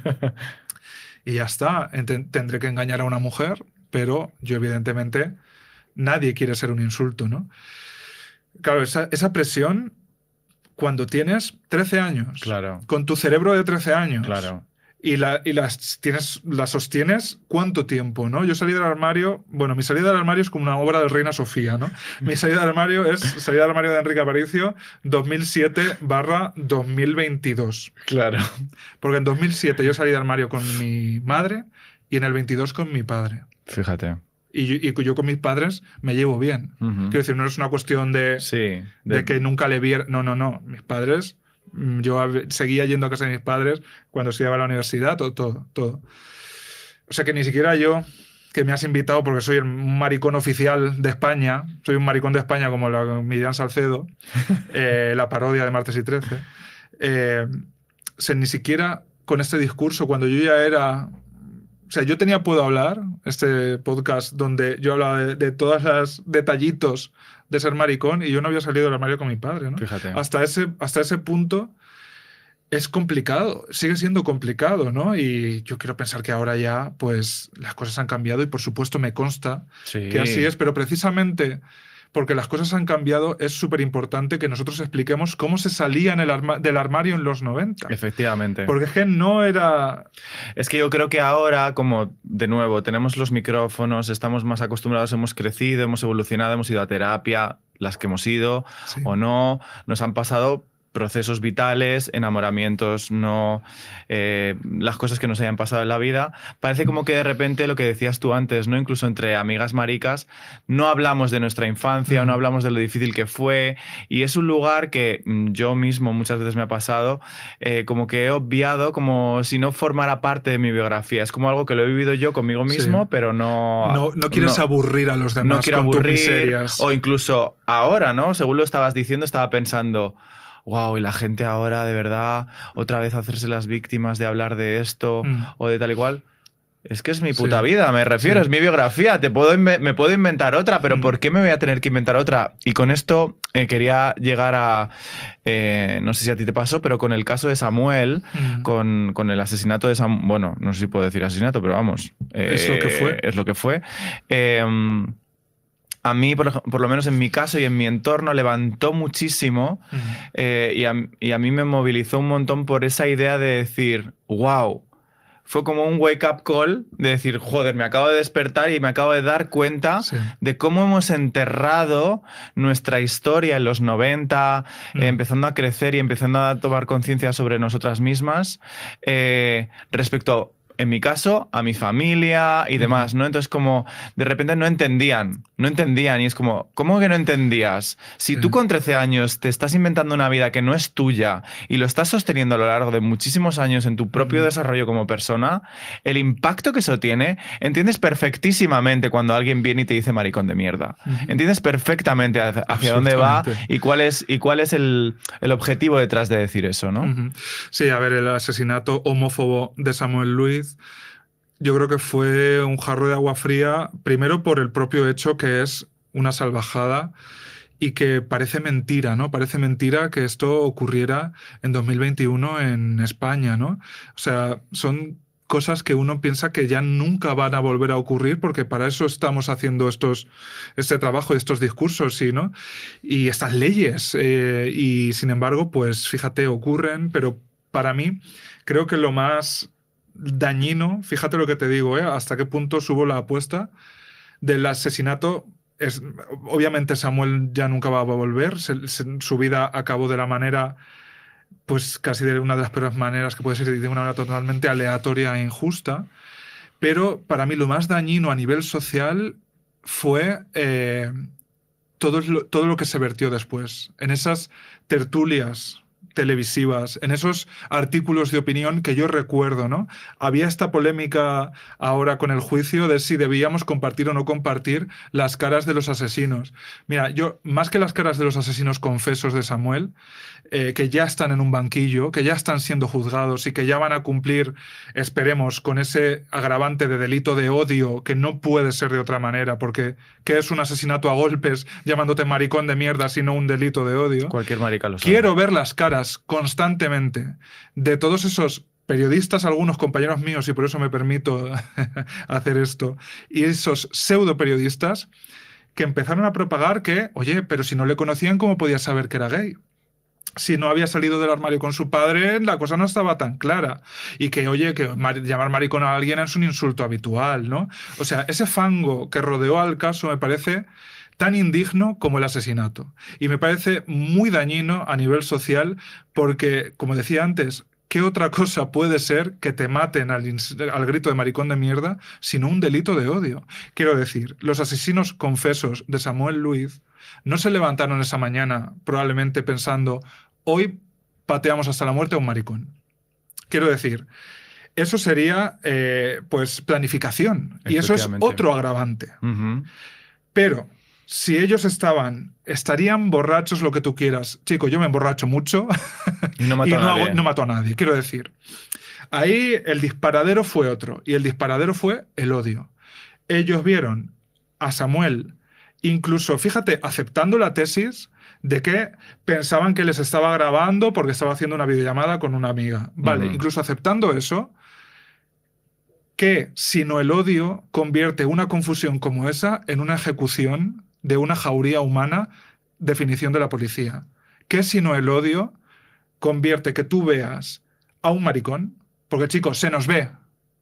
y ya está. Ent- tendré que engañar a una mujer, pero yo evidentemente nadie quiere ser un insulto, ¿no? Claro, esa, esa presión cuando tienes trece años, Claro. con tu cerebro de trece años. Claro. Y, la, y las, tienes, las sostienes ¿cuánto tiempo? ¿No? Yo salí del armario, bueno, mi salida del armario es como una obra de Reina Sofía, ¿no? Mi salida del armario es salida del armario de Enrique Aparicio dos mil siete barra dos mil veintidós. Claro. Porque en dos mil siete yo salí del armario con mi madre y en el veintidós con mi padre. Fíjate. Y yo, y yo con mis padres me llevo bien. Uh-huh. Quiero decir, no es una cuestión de, Sí. de... De... que nunca le viera... No, no, no. Mis padres... Yo seguía yendo a casa de mis padres cuando estudiaba en la universidad, todo, todo, todo. O sea que ni siquiera yo, que me has invitado porque soy el maricón oficial de España, soy un maricón de España como la Miriam Salcedo, eh, la parodia de Martes y Trece, eh, o sea, ni siquiera con este discurso, cuando yo ya era... O sea, yo tenía Puedo Hablar, este podcast donde yo hablaba de, de todos los detallitos de ser maricón y yo no había salido del armario con mi padre, ¿no? Fíjate. Hasta ese, hasta ese punto es complicado, sigue siendo complicado, ¿no? Y yo quiero pensar que ahora ya, pues, las cosas han cambiado y por supuesto me consta Sí. que así es, pero precisamente porque las cosas han cambiado es súper importante que nosotros expliquemos cómo se salía en el arma- del armario en los noventa. Efectivamente. Porque es que no era... Es que yo creo que ahora, como de nuevo, tenemos los micrófonos, estamos más acostumbrados, hemos crecido, hemos evolucionado, hemos ido a terapia, las que hemos ido Sí. o no, nos han pasado procesos vitales, enamoramientos, no eh, las cosas que nos hayan pasado en la vida. Parece como que de repente lo que decías tú antes, ¿no? Incluso entre amigas maricas, no hablamos de nuestra infancia, Mm. no hablamos de lo difícil que fue, y es un lugar que mm, yo mismo muchas veces me ha pasado, eh, como que he obviado, como si no formara parte de mi biografía. Es como algo que lo he vivido yo conmigo mismo, Sí. pero no... No, no quieres no- aburrir a los demás no quiero con tus aburrir, miserias. o incluso ahora, ¿no? Según lo estabas diciendo, estaba pensando, wow, y la gente ahora de verdad, otra vez hacerse las víctimas de hablar de esto Mm. o de tal y cual. Es que es mi Sí. puta vida, me refiero, Sí. es mi biografía, te puedo inve- me puedo inventar otra, pero Mm. ¿por qué me voy a tener que inventar otra? Y con esto eh, quería llegar a, eh, no sé si a ti te pasó, pero con el caso de Samuel, Mm. con, con el asesinato de Samuel, bueno, no sé si puedo decir asesinato, pero vamos. Es lo que eh, fue. Es lo que fue. Eh, a mí, por, ej- por lo menos en mi caso y en mi entorno, levantó muchísimo Mm. eh, y, a, y a mí me movilizó un montón por esa idea de decir, wow, fue como un wake-up call de decir, joder, me acabo de despertar y me acabo de dar cuenta Sí. de cómo hemos enterrado nuestra historia en los noventa, Mm. eh, empezando a crecer y empezando a tomar conciencia sobre nosotras mismas eh, respecto, en mi caso, a mi familia y demás, ¿no? Entonces, como de repente no entendían, no entendían y es como, ¿cómo que no entendías? Si Sí. tú con trece años te estás inventando una vida que no es tuya y lo estás sosteniendo a lo largo de muchísimos años en tu propio Ujú. desarrollo como persona, el impacto que eso tiene, entiendes perfectísimamente cuando alguien viene y te dice maricón de mierda. Ujú. Entiendes perfectamente hacia, hacia dónde va Absolutamente. y cuál es, y cuál es el, el objetivo detrás de decir eso, ¿no? Ujú. Sí, a ver, el asesinato homófobo de Samuel Luiz, yo creo que fue un jarro de agua fría, primero por el propio hecho que es una salvajada y que parece mentira, ¿no? Parece mentira que esto ocurriera en dos mil veintiuno en España, ¿no? O sea, son cosas que uno piensa que ya nunca van a volver a ocurrir porque para eso estamos haciendo estos, este trabajo y estos discursos, ¿sí, no? Y estas leyes. eh, y sin embargo, pues fíjate, ocurren, pero para mí creo que lo más dañino, fíjate lo que te digo, ¿eh? Hasta qué punto subo la apuesta del asesinato. Es, obviamente Samuel ya nunca va a volver, se- se- su vida acabó de la manera, pues casi de una de las peores maneras que puede ser, de una manera totalmente aleatoria e injusta, pero para mí lo más dañino a nivel social fue eh, todo, lo, todo lo que se vertió después, en esas tertulias televisivas, en esos artículos de opinión que yo recuerdo, ¿no? Había esta polémica ahora con el juicio de si debíamos compartir o no compartir las caras de los asesinos. Mira, yo, más que las caras de los asesinos confesos de Samuel, eh, que ya están en un banquillo, que ya están siendo juzgados y que ya van a cumplir, esperemos, con ese agravante de delito de odio, que no puede ser de otra manera, porque ¿qué es un asesinato a golpes llamándote maricón de mierda sino un delito de odio? Cualquier marica lo sabe. Quiero ver las caras constantemente de todos esos periodistas, algunos compañeros míos, y por eso me permito hacer esto, y esos pseudo periodistas que empezaron a propagar que, oye, pero si no le conocían, ¿cómo podía saber que era gay? Si no había salido del armario con su padre, la cosa no estaba tan clara. Y que, oye, que mar- llamar maricón a alguien es un insulto habitual, ¿no? O sea, ese fango que rodeó al caso me parece tan indigno como el asesinato. Y me parece muy dañino a nivel social porque, como decía antes, ¿qué otra cosa puede ser que te maten al, al grito de maricón de mierda sino un delito de odio? Quiero decir, los asesinos confesos de Samuel Luiz no se levantaron esa mañana probablemente pensando, hoy pateamos hasta la muerte a un maricón. Quiero decir, eso sería eh, pues planificación. Y eso es otro agravante. Uh-huh. Pero si ellos estaban, estarían borrachos, lo que tú quieras. Chico, yo me emborracho mucho y no mato, y a, no, nadie. Hago, no mato a nadie. Quiero decir, ahí el disparadero fue otro. Y el disparadero fue el odio. Ellos vieron a Samuel, incluso, fíjate, aceptando la tesis de que pensaban que les estaba grabando porque estaba haciendo una videollamada con una amiga. Vale, uh-huh. Incluso aceptando eso, que sino el odio convierte una confusión como esa en una ejecución de una jauría humana, definición de la policía. Que sino el odio convierte que tú veas a un maricón, porque chicos, se nos ve.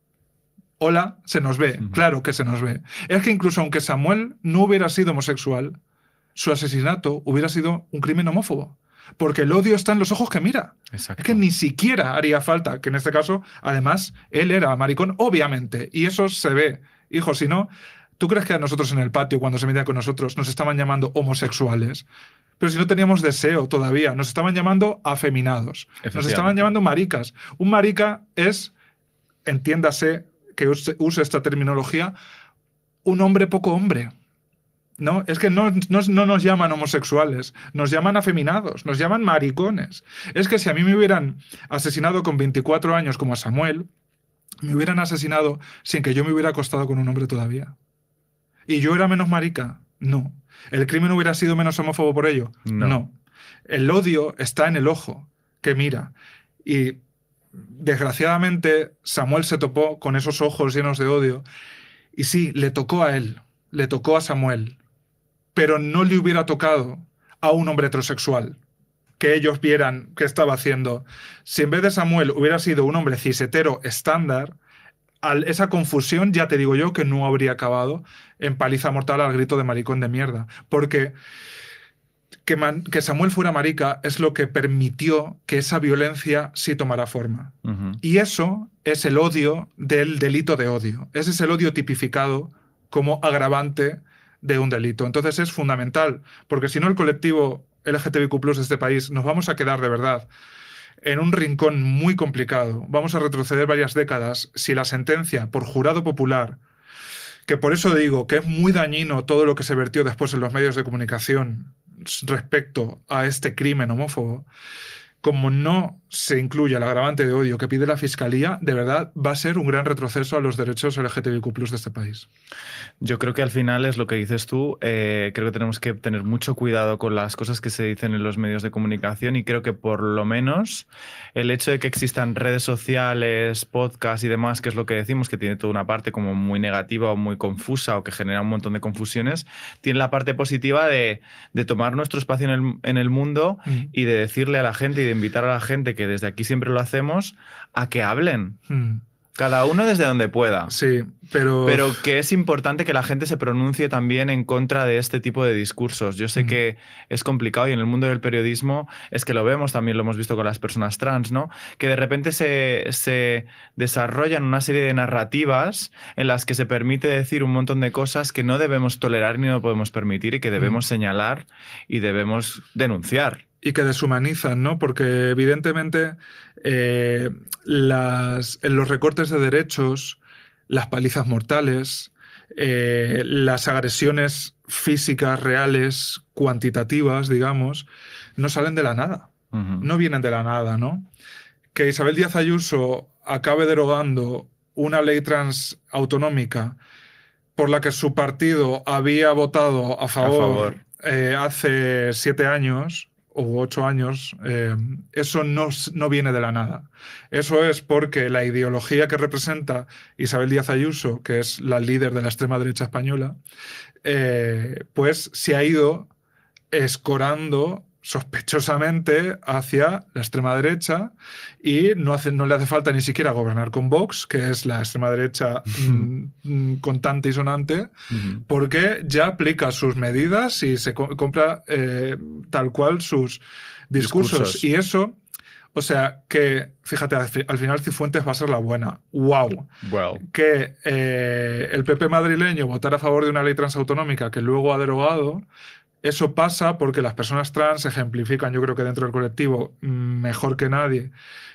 Hola, se nos ve, uh-huh. Claro que se nos ve. Es que incluso aunque Samuel no hubiera sido homosexual, su asesinato hubiera sido un crimen homófobo. Porque el odio está en los ojos que mira. Exacto. Es que ni siquiera haría falta, que en este caso, además, él era maricón, obviamente. Y eso se ve. Hijo, si no, ¿tú crees que a nosotros en el patio, cuando se metía con nosotros, nos estaban llamando homosexuales? Pero si no teníamos deseo todavía, nos estaban llamando afeminados. Nos estaban llamando maricas. Un marica es, entiéndase, que use, use esta terminología, un hombre poco hombre. No, es que no, no, no nos llaman homosexuales, nos llaman afeminados, nos llaman maricones. Es que si a mí me hubieran asesinado con veinticuatro años como a Samuel, me hubieran asesinado sin que yo me hubiera acostado con un hombre todavía. ¿Y yo era menos marica? No. ¿El crimen hubiera sido menos homófobo por ello? No. No. El odio está en el ojo que mira. Y desgraciadamente Samuel se topó con esos ojos llenos de odio. Y sí, le tocó a él, le tocó a Samuel. Pero no le hubiera tocado a un hombre heterosexual que ellos vieran qué estaba haciendo. Si en vez de Samuel hubiera sido un hombre cis-hetero estándar, al, esa confusión ya te digo yo que no habría acabado en paliza mortal al grito de maricón de mierda. Porque que, man, que Samuel fuera marica es lo que permitió que esa violencia sí tomara forma. Uh-huh. Y eso es el odio del delito de odio. Ese es el odio tipificado como agravante de un delito. Entonces es fundamental, porque si no el colectivo L G T B Q plus de este país nos vamos a quedar de verdad en un rincón muy complicado. Vamos a retroceder varias décadas si la sentencia por jurado popular, que por eso digo que es muy dañino todo lo que se vertió después en los medios de comunicación respecto a este crimen homófobo, como no se incluye el agravante de odio que pide la Fiscalía, de verdad va a ser un gran retroceso a los derechos L G T B Q plus de este país. Yo creo que al final es lo que dices tú. Eh, creo que tenemos que tener mucho cuidado con las cosas que se dicen en los medios de comunicación y creo que por lo menos el hecho de que existan redes sociales, podcasts y demás, que es lo que decimos, que tiene toda una parte como muy negativa o muy confusa o que genera un montón de confusiones, tiene la parte positiva de, de tomar nuestro espacio en el, en el mundo mm. y de decirle a la gente y de invitar a la gente, que desde aquí siempre lo hacemos, a que hablen. Mm. Cada uno desde donde pueda. Sí, pero... Pero que es importante que la gente se pronuncie también en contra de este tipo de discursos. Yo sé mm. que es complicado y en el mundo del periodismo es que lo vemos, también lo hemos visto con las personas trans, ¿no? Que de repente se, se desarrollan una serie de narrativas en las que se permite decir un montón de cosas que no debemos tolerar ni no podemos permitir y que debemos mm. señalar y debemos denunciar. y que deshumanizan, ¿no? Porque evidentemente eh, las, en los recortes de derechos, las palizas mortales, eh, las agresiones físicas reales, cuantitativas, digamos, no salen de la nada, uh-huh. no vienen de la nada, ¿no? Que Isabel Díaz Ayuso acabe derogando una ley trans autonómica por la que su partido había votado a favor, a favor. Eh, hace siete años o ocho años, eh, eso no, no viene de la nada. Eso es porque la ideología que representa Isabel Díaz Ayuso, que es la líder de la extrema derecha española, eh, pues se ha ido escorando sospechosamente hacia la extrema derecha y no, hace, no le hace falta ni siquiera gobernar con Vox, que es la extrema derecha mm, contante y sonante, uh-huh. porque ya aplica sus medidas y se co- compra eh, tal cual sus discursos. discursos. Y eso, o sea, que, fíjate, al final Cifuentes va a ser la buena. ¡Wow! wow. Que eh, el P P madrileño votara a favor de una ley transautonómica que luego ha derogado. Eso pasa porque las personas trans ejemplifican, yo creo que dentro del colectivo, mejor que nadie,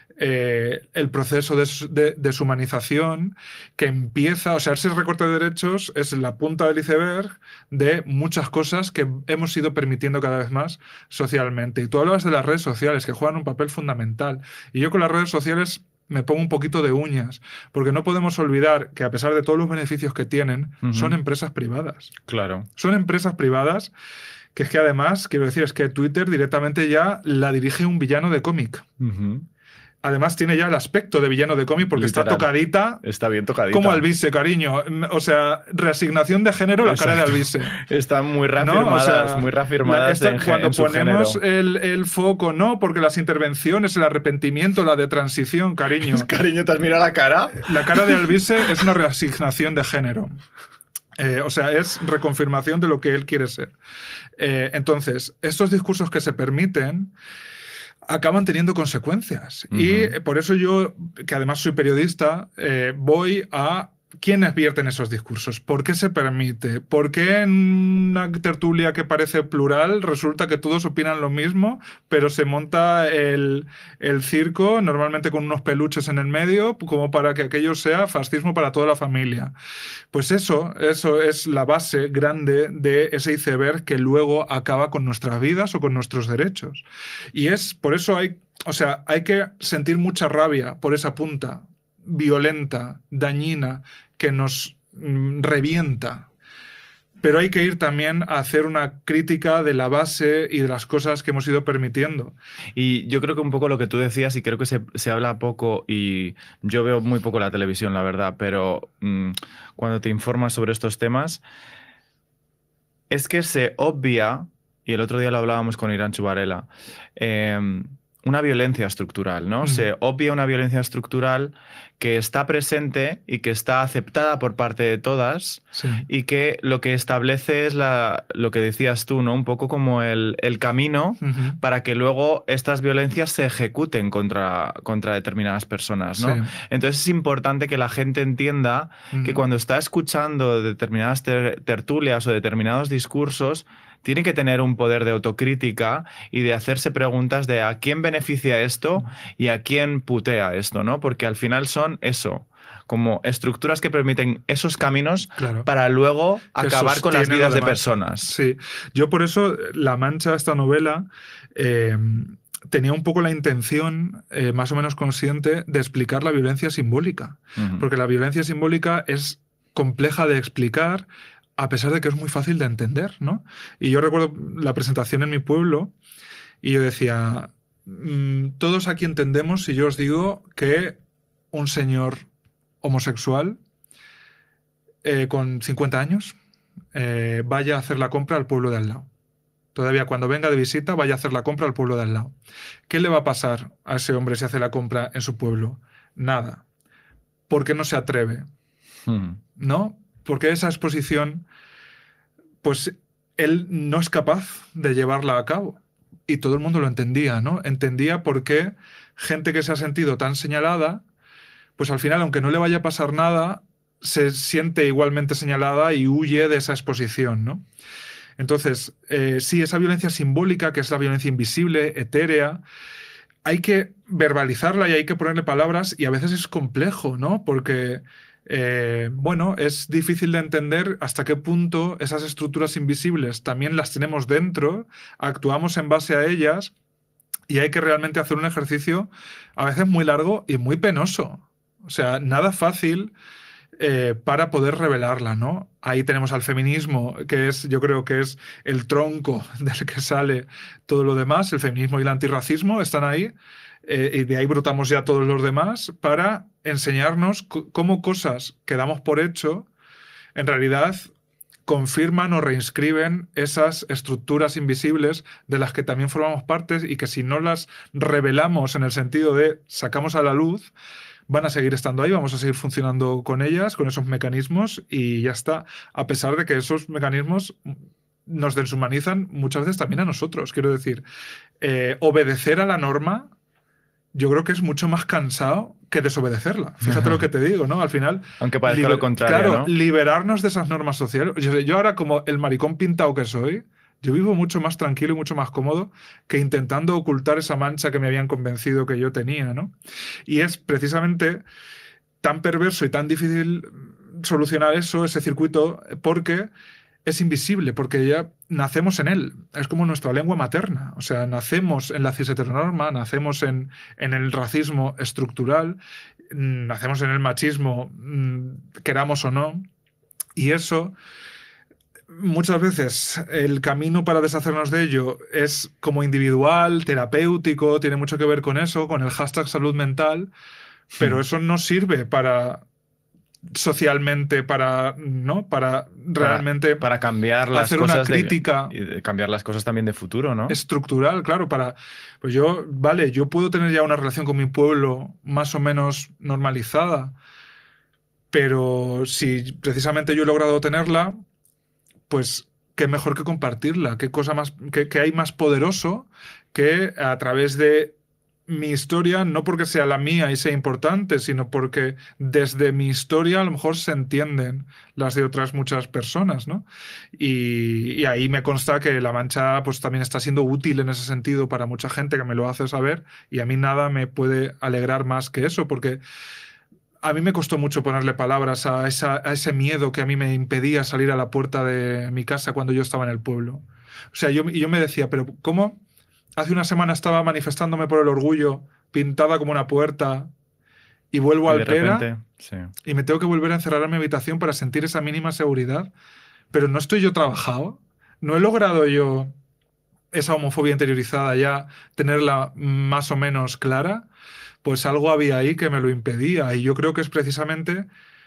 eh, el proceso de, de deshumanización que empieza, o sea, ese recorte de derechos es la punta del iceberg de muchas cosas que hemos ido permitiendo cada vez más socialmente. Y tú hablabas de las redes sociales, que juegan un papel fundamental. Y yo con las redes sociales me pongo un poquito de uñas, porque no podemos olvidar que a pesar de todos los beneficios que tienen, uh-huh. son empresas privadas. Claro. Son empresas privadas que es que además, quiero decir, es que Twitter directamente ya la dirige un villano de cómic. Uh-huh. Además tiene ya el aspecto de villano de cómic porque Literal. está tocadita. Está bien tocadita. Como Alvise, cariño. O sea, reasignación de género, la Exacto. cara de Alvise. Están muy reafirmadas, ¿no? O sea, muy reafirmadas esta, en, cuando en su ponemos género. El, el foco, no, porque las intervenciones, el arrepentimiento, la de transición, cariño. Cariño, ¿te has mirado la cara? La cara de Alvise es una reasignación de género. Eh, o sea, es reconfirmación de lo que él quiere ser. Eh, entonces, estos discursos que se permiten acaban teniendo consecuencias. Uh-huh. Y por eso yo, que además soy periodista, eh, voy a quiénes vierten esos discursos, por qué se permite, por qué en una tertulia que parece plural resulta que todos opinan lo mismo, pero se monta el, el circo, normalmente con unos peluches en el medio, como para que aquello sea fascismo para toda la familia. Pues eso, eso es la base grande de ese iceberg que luego acaba con nuestras vidas o con nuestros derechos. Y es por eso hay, o sea, hay que sentir mucha rabia por esa punta violenta, dañina, que nos mm, revienta. Pero hay que ir también a hacer una crítica de la base y de las cosas que hemos ido permitiendo. Y yo creo que un poco lo que tú decías, y creo que se, se habla poco, y yo veo muy poco la televisión, la verdad, pero mmm, cuando te informas sobre estos temas, es que se obvia, y el otro día lo hablábamos con Iranchu Varela, eh, una violencia estructural, ¿no? Mm. Se obvia una violencia estructural que está presente y que está aceptada por parte de todas, sí. y que lo que establece es la, lo que decías tú, ¿no? Un poco como el, el camino uh-huh. para que luego estas violencias se ejecuten contra, contra determinadas personas, ¿no? Sí. Entonces es importante que la gente entienda uh-huh. que cuando está escuchando determinadas ter- tertulias o determinados discursos, tiene que tener un poder de autocrítica y de hacerse preguntas de a quién beneficia esto y a quién putea esto, ¿no? Porque al final son eso, como estructuras que permiten esos caminos claro. para luego que acabar con las vidas de personas. Sí, yo por eso La Mancha, esta novela, eh, tenía un poco la intención, eh, más o menos consciente, de explicar la violencia simbólica. Uh-huh. Porque la violencia simbólica es compleja de explicar, a pesar de que es muy fácil de entender, ¿no? Y yo recuerdo la presentación en mi pueblo y yo decía, mmm, todos aquí entendemos si yo os digo que un señor homosexual eh, con cincuenta años eh, vaya a hacer la compra al pueblo de al lado. Todavía cuando venga de visita vaya a hacer la compra al pueblo de al lado. ¿Qué le va a pasar a ese hombre si hace la compra en su pueblo? Nada. ¿Por qué no se atreve? Hmm. ¿No? Porque esa exposición, pues él no es capaz de llevarla a cabo. Y todo el mundo lo entendía, ¿no? Entendía por qué gente que se ha sentido tan señalada, pues al final, aunque no le vaya a pasar nada, se siente igualmente señalada y huye de esa exposición, ¿no? Entonces, eh, sí, esa violencia simbólica, que es la violencia invisible, etérea, hay que verbalizarla y hay que ponerle palabras, y a veces es complejo, ¿no? Porque, eh, bueno, es difícil de entender hasta qué punto esas estructuras invisibles también las tenemos dentro, actuamos en base a ellas, y hay que realmente hacer un ejercicio a veces muy largo y muy penoso. O sea, nada fácil eh, para poder revelarla, ¿no? Ahí tenemos al feminismo, que es, yo creo que es el tronco del que sale todo lo demás. El feminismo y el antirracismo están ahí, eh, y de ahí brotamos ya todos los demás para enseñarnos cómo cosas que damos por hecho en realidad confirman o reinscriben esas estructuras invisibles de las que también formamos parte, y que si no las revelamos en el sentido de sacamos a la luz, van a seguir estando ahí, vamos a seguir funcionando con ellas, con esos mecanismos, y ya está. A pesar de que esos mecanismos nos deshumanizan muchas veces también a nosotros. Quiero decir, eh, obedecer a la norma yo creo que es mucho más cansado que desobedecerla. Fíjate lo que te digo, ¿no? Al final... Aunque parezca lo contrario, Claro, ¿no? liberarnos de esas normas sociales. Yo, yo ahora, como el maricón pintado que soy, yo vivo mucho más tranquilo y mucho más cómodo que intentando ocultar esa mancha que me habían convencido que yo tenía, ¿no? Y es precisamente tan perverso y tan difícil solucionar eso, ese circuito, porque es invisible, porque ya nacemos en él. Es como nuestra lengua materna. O sea, nacemos en la cis-heteronorma, nacemos en, en el racismo estructural, nacemos en el machismo, queramos o no. Y eso, muchas veces, el camino para deshacernos de ello es como individual, terapéutico, tiene mucho que ver con eso, con el hashtag salud mental, pero sí. Eso no sirve para... socialmente para no para realmente para, para cambiar las hacer cosas una crítica de, de cambiar las cosas también de futuro, ¿no? Estructural, claro, para pues yo, vale, yo puedo tener ya una relación con mi pueblo más o menos normalizada, pero si precisamente yo he logrado tenerla, pues qué mejor que compartirla, qué cosa más, qué, qué hay más poderoso que a través de mi historia, no porque sea la mía y sea importante, sino porque desde mi historia a lo mejor se entienden las de otras muchas personas, ¿no? Y, y ahí me consta que La Mancha pues también está siendo útil en ese sentido para mucha gente que me lo hace saber, y a mí nada me puede alegrar más que eso, porque a mí me costó mucho ponerle palabras a, esa, a ese miedo que a mí me impedía salir a la puerta de mi casa cuando yo estaba en el pueblo. O sea, yo, yo me decía, pero ¿cómo? Hace una semana estaba manifestándome por el orgullo, pintada como una puerta, y vuelvo y al de Pera repente, sí. y me tengo que volver a encerrar en mi habitación para sentir esa mínima seguridad. Pero no estoy yo trabajado, no he logrado yo esa homofobia interiorizada ya tenerla más o menos clara, pues algo había ahí que me lo impedía. Y yo creo que es precisamente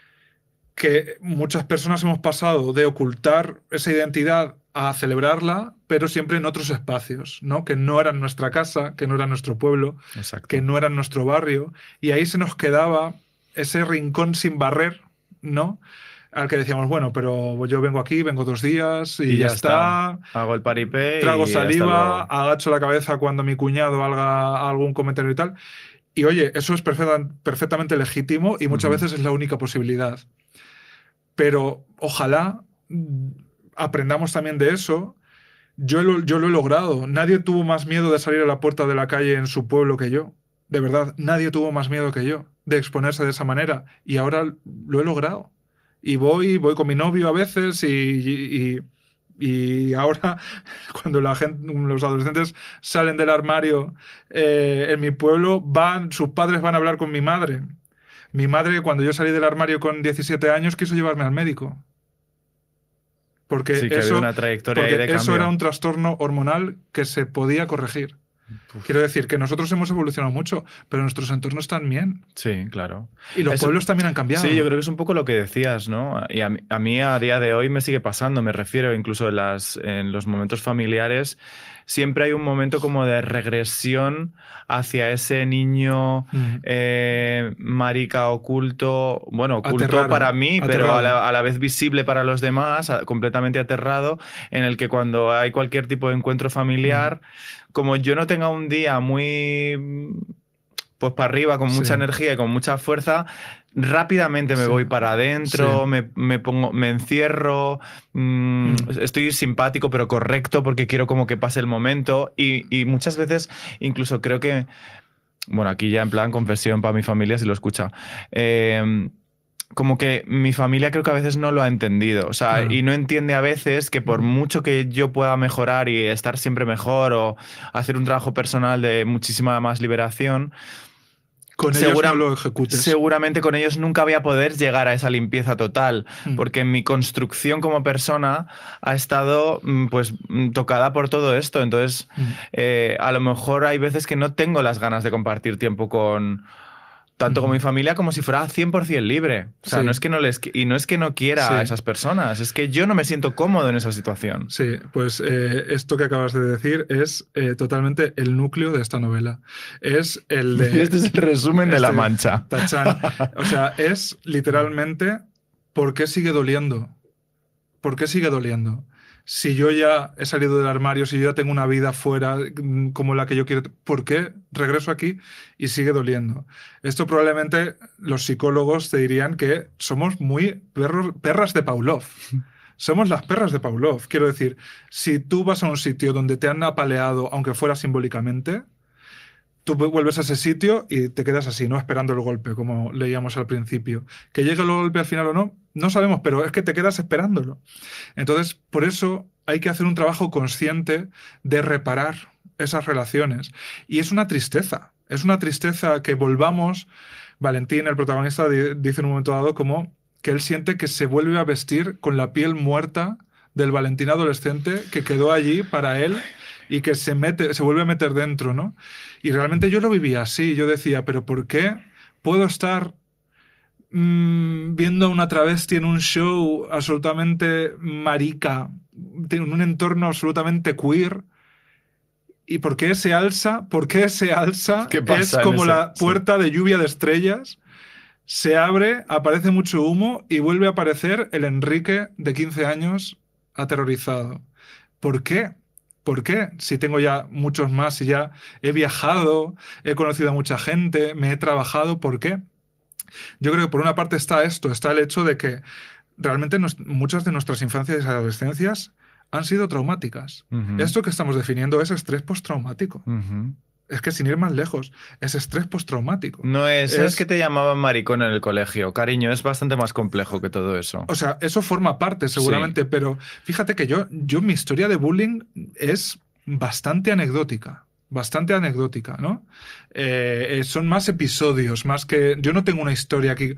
que muchas personas hemos pasado de ocultar esa identidad a celebrarla, pero siempre en otros espacios, ¿no? Que no eran nuestra casa, que no era nuestro pueblo, Exacto. que no eran nuestro barrio, y ahí se nos quedaba ese rincón sin barrer, ¿no? Al que decíamos, bueno, pero yo vengo aquí, vengo dos días y, y ya, ya está. está. Hago el paripé trago y saliva, agacho la cabeza cuando mi cuñado haga algún comentario y tal. Y oye, eso es perfecta, perfectamente legítimo y muchas uh-huh. veces es la única posibilidad. Pero ojalá aprendamos también de eso. Yo lo, yo lo he logrado. Nadie tuvo más miedo de salir a la puerta de la calle en su pueblo que yo. De verdad, nadie tuvo más miedo que yo de exponerse de esa manera. Y ahora lo he logrado. Y voy, voy con mi novio a veces y, y, y ahora cuando la gente, los adolescentes salen del armario eh, en mi pueblo, van, sus padres van a hablar con mi madre. Mi madre, cuando yo salí del armario con diecisiete años, quiso llevarme al médico. Porque, sí, que eso, una trayectoria porque ahí de eso cambio. Era un trastorno hormonal que se podía corregir. Uf. Quiero decir que nosotros hemos evolucionado mucho, pero nuestros entornos también. Sí, claro. Y los Eso, pueblos también han cambiado. Sí, yo creo que es un poco lo que decías, ¿no? Y a mí, a mí a día de hoy me sigue pasando, me refiero incluso en, las, en los momentos familiares, siempre hay un momento como de regresión hacia ese niño mm. eh, marica oculto, bueno, oculto aterrado, para mí, aterrado. pero a la, a la vez visible para los demás, a, completamente aterrado, en el que cuando hay cualquier tipo de encuentro familiar, mm. como yo no tenga un día muy pues para arriba con mucha Sí. energía y con mucha fuerza, rápidamente me Sí. voy para adentro, Sí. me, me pongo, me encierro, mmm, Mm. estoy simpático pero correcto porque quiero como que pase el momento y, y muchas veces incluso creo que, bueno, aquí ya en plan confesión para mi familia si lo escucha, eh, como que mi familia creo que a veces no lo ha entendido, o sea, Claro. y no entiende a veces que por mucho que yo pueda mejorar y estar siempre mejor o hacer un trabajo personal de muchísima más liberación, Con segura- ellos no lo ejecutes. seguramente con ellos nunca voy a poder llegar a esa limpieza total, Mm. porque mi construcción como persona ha estado mm, pues mm, tocada por todo esto, entonces Mm. eh, a lo mejor hay veces que no tengo las ganas de compartir tiempo con tanto con Ujú. mi familia como si fuera cien por ciento libre. O sea, Sí. no es que no les y no es que no quiera Sí. a esas personas, es que yo no me siento cómodo en esa situación. Sí, pues eh, esto que acabas de decir es eh, totalmente el núcleo de esta novela. Es el de... Este es el resumen de La este, Mancha. Tachán. O sea, es literalmente ¿por qué sigue doliendo? ¿Por qué sigue doliendo? Si yo ya he salido del armario, si yo ya tengo una vida fuera mm, como la que yo quiero, ¿por qué regreso aquí y sigue doliendo? Esto probablemente los psicólogos te dirían que somos muy perros, perras de Pavlov. Somos las perras de Pavlov. Quiero decir, si tú vas a un sitio donde te han apaleado, aunque fuera simbólicamente, tú vuelves a ese sitio y te quedas así, ¿no? Esperando el golpe, como leíamos al principio. Que llegue el golpe al final o no, no sabemos, pero es que te quedas esperándolo. Entonces, por eso hay que hacer un trabajo consciente de reparar esas relaciones. Y es una tristeza, es una tristeza que volvamos. Valentín, el protagonista, dice en un momento dado como que él siente que se vuelve a vestir con la piel muerta del Valentín adolescente que quedó allí para él y que se mete, se vuelve a meter dentro, ¿no? Y realmente yo lo vivía así, yo decía, pero ¿por qué puedo estar mmm, viendo a una travesti en un show absolutamente marica, en un entorno absolutamente queer? ¿Y por qué ese alza? ¿Por qué ese alza ¿Qué pasa es en como ese? la Sí. puerta de lluvia de estrellas? Se abre, aparece mucho humo y vuelve a aparecer el Enrique de quince años aterrorizado. ¿Por qué? ¿Por qué? Si tengo ya muchos más, si ya he viajado, he conocido a mucha gente, me he trabajado, ¿por qué? Yo creo que por una parte está esto, está el hecho de que realmente nos, muchas de nuestras infancias y adolescencias han sido traumáticas. Ujú. Esto que estamos definiendo es estrés postraumático. Ujú. Es que sin ir más lejos, es estrés postraumático. No es, es Es- que te llamaban maricón en el colegio, cariño, es bastante más complejo que todo eso. O sea, eso forma parte seguramente, pero fíjate que yo, yo mi historia de bullying es bastante anecdótica, bastante anecdótica, ¿no? Eh, eh, son más episodios, más que... Yo no tengo una historia aquí...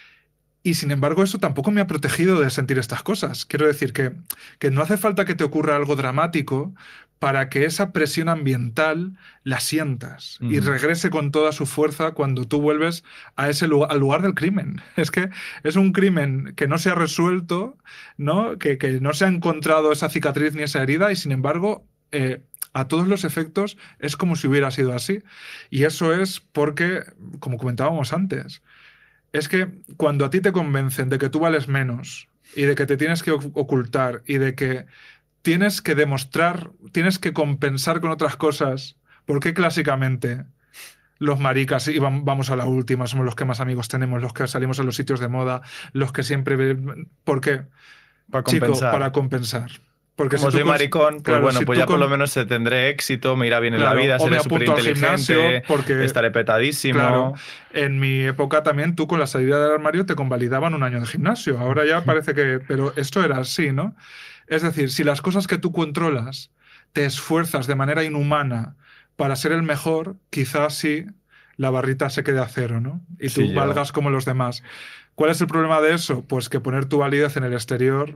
Y sin embargo, eso tampoco me ha protegido de sentir estas cosas. Quiero decir que, que no hace falta que te ocurra algo dramático para que esa presión ambiental la sientas y Ujú. regrese con toda su fuerza cuando tú vuelves a ese lugar, al lugar del crimen. Es que es un crimen que no se ha resuelto, ¿no? Que, que no se ha encontrado esa cicatriz ni esa herida y sin embargo, eh, a todos los efectos es como si hubiera sido así. Y eso es porque, como comentábamos antes, es que cuando a ti te convencen de que tú vales menos y de que te tienes que ocultar y de que tienes que demostrar, tienes que compensar con otras cosas, porque clásicamente los maricas y vamos a la última, somos los que más amigos tenemos, los que salimos a los sitios de moda, los que siempre... ¿Por qué? Para Chico, compensar. para compensar. Porque Como si tú soy cons- maricón, pues claro, bueno, si pues tú ya por con- lo menos se tendré éxito, me irá bien en Claro, la vida, o me seré apunto súper al gimnasio inteligente, porque- estaré petadísimo. Claro, en mi época también tú con la salida del armario te convalidaban un año de gimnasio. Ahora ya parece que... Pero esto era así, ¿no? Es decir, si las cosas que tú controlas te esfuerzas de manera inhumana para ser el mejor, quizás sí la barrita se quede a cero, ¿no? Y tú Sí, yo- valgas como los demás. ¿Cuál es el problema de eso? Pues que poner tu validez en el exterior,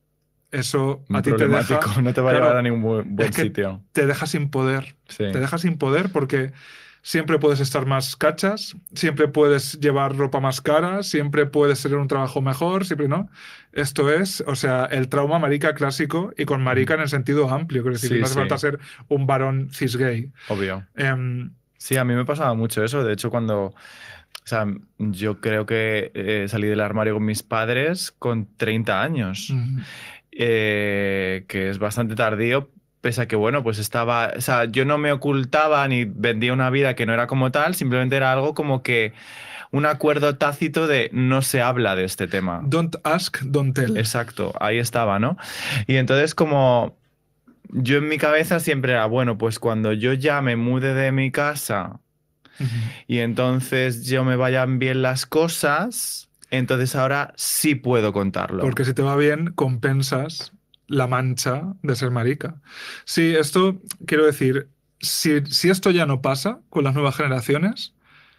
eso Muy a ti te deja... problemático, no te va a Claro, llevar a ningún buen, buen es que sitio. te deja sin poder. Sí. Te deja sin poder porque siempre puedes estar más cachas, siempre puedes llevar ropa más cara, siempre puedes tener un trabajo mejor, siempre no. Esto es, o sea, el trauma marica clásico y con marica en el sentido amplio. Quiero decir, Sí, no hace sí. falta ser un varón cis-gay. Obvio. Em, Sí, a mí me pasaba mucho eso. De hecho, cuando... O sea, yo creo que eh, salí del armario con mis padres con treinta años. mm, eh, que es bastante tardío, pese a que, bueno, pues estaba, o sea, yo no me ocultaba ni vendía una vida que no era como tal, simplemente era algo como que un acuerdo tácito de no se habla de este tema. Don't ask, don't tell. Exacto, ahí estaba, ¿no? Y entonces como yo en mi cabeza siempre era, bueno, pues cuando yo ya me mude de mi casa uh-huh. y entonces yo me vayan bien las cosas, entonces ahora sí puedo contarlo. Porque si te va bien, compensas la mancha de ser marica. Sí, esto, quiero decir, si, si esto ya no pasa con las nuevas generaciones,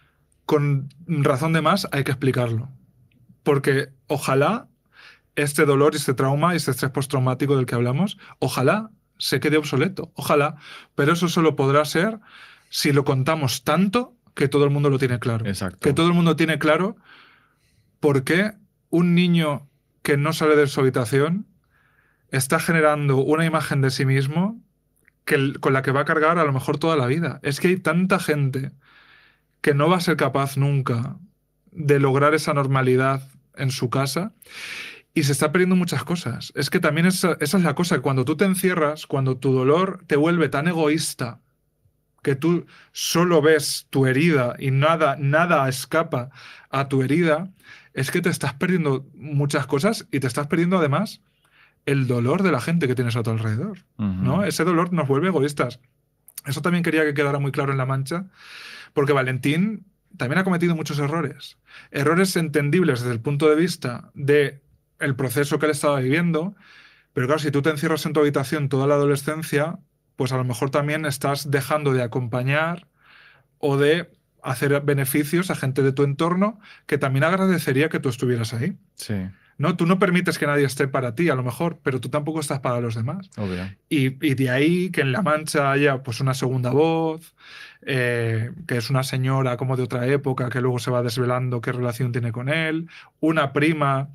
con razón de más hay que explicarlo. Porque ojalá este dolor, este trauma y este estrés postraumático del que hablamos, ojalá se quede obsoleto, ojalá. Pero eso solo podrá ser si lo contamos tanto que todo el mundo lo tiene claro. Exacto. Que todo el mundo tiene claro por qué un niño que no sale de su habitación está generando una imagen de sí mismo que, con la que va a cargar a lo mejor toda la vida. Es que hay tanta gente que no va a ser capaz nunca de lograr esa normalidad en su casa y se está perdiendo muchas cosas. Es que también esa, esa es la cosa, que cuando tú te encierras, cuando tu dolor te vuelve tan egoísta que tú solo ves tu herida y nada, nada escapa a tu herida, es que te estás perdiendo muchas cosas y te estás perdiendo además el dolor de la gente que tienes a tu alrededor, uh-huh. ¿no? Ese dolor nos vuelve egoístas. Eso también quería que quedara muy claro en La Mancha, porque Valentín también ha cometido muchos errores. Errores entendibles desde el punto de vista del proceso que él estaba viviendo, pero claro, si tú te encierras en tu habitación toda la adolescencia, pues a lo mejor también estás dejando de acompañar o de hacer beneficios a gente de tu entorno que también agradecería que tú estuvieras ahí. Sí. ¿No? Tú no permites que nadie esté para ti, a lo mejor, pero tú tampoco estás para los demás. Obvio. Y, y de ahí que en La Mancha haya pues, una segunda voz, eh, que es una señora como de otra época, que luego se va desvelando qué relación tiene con él, una prima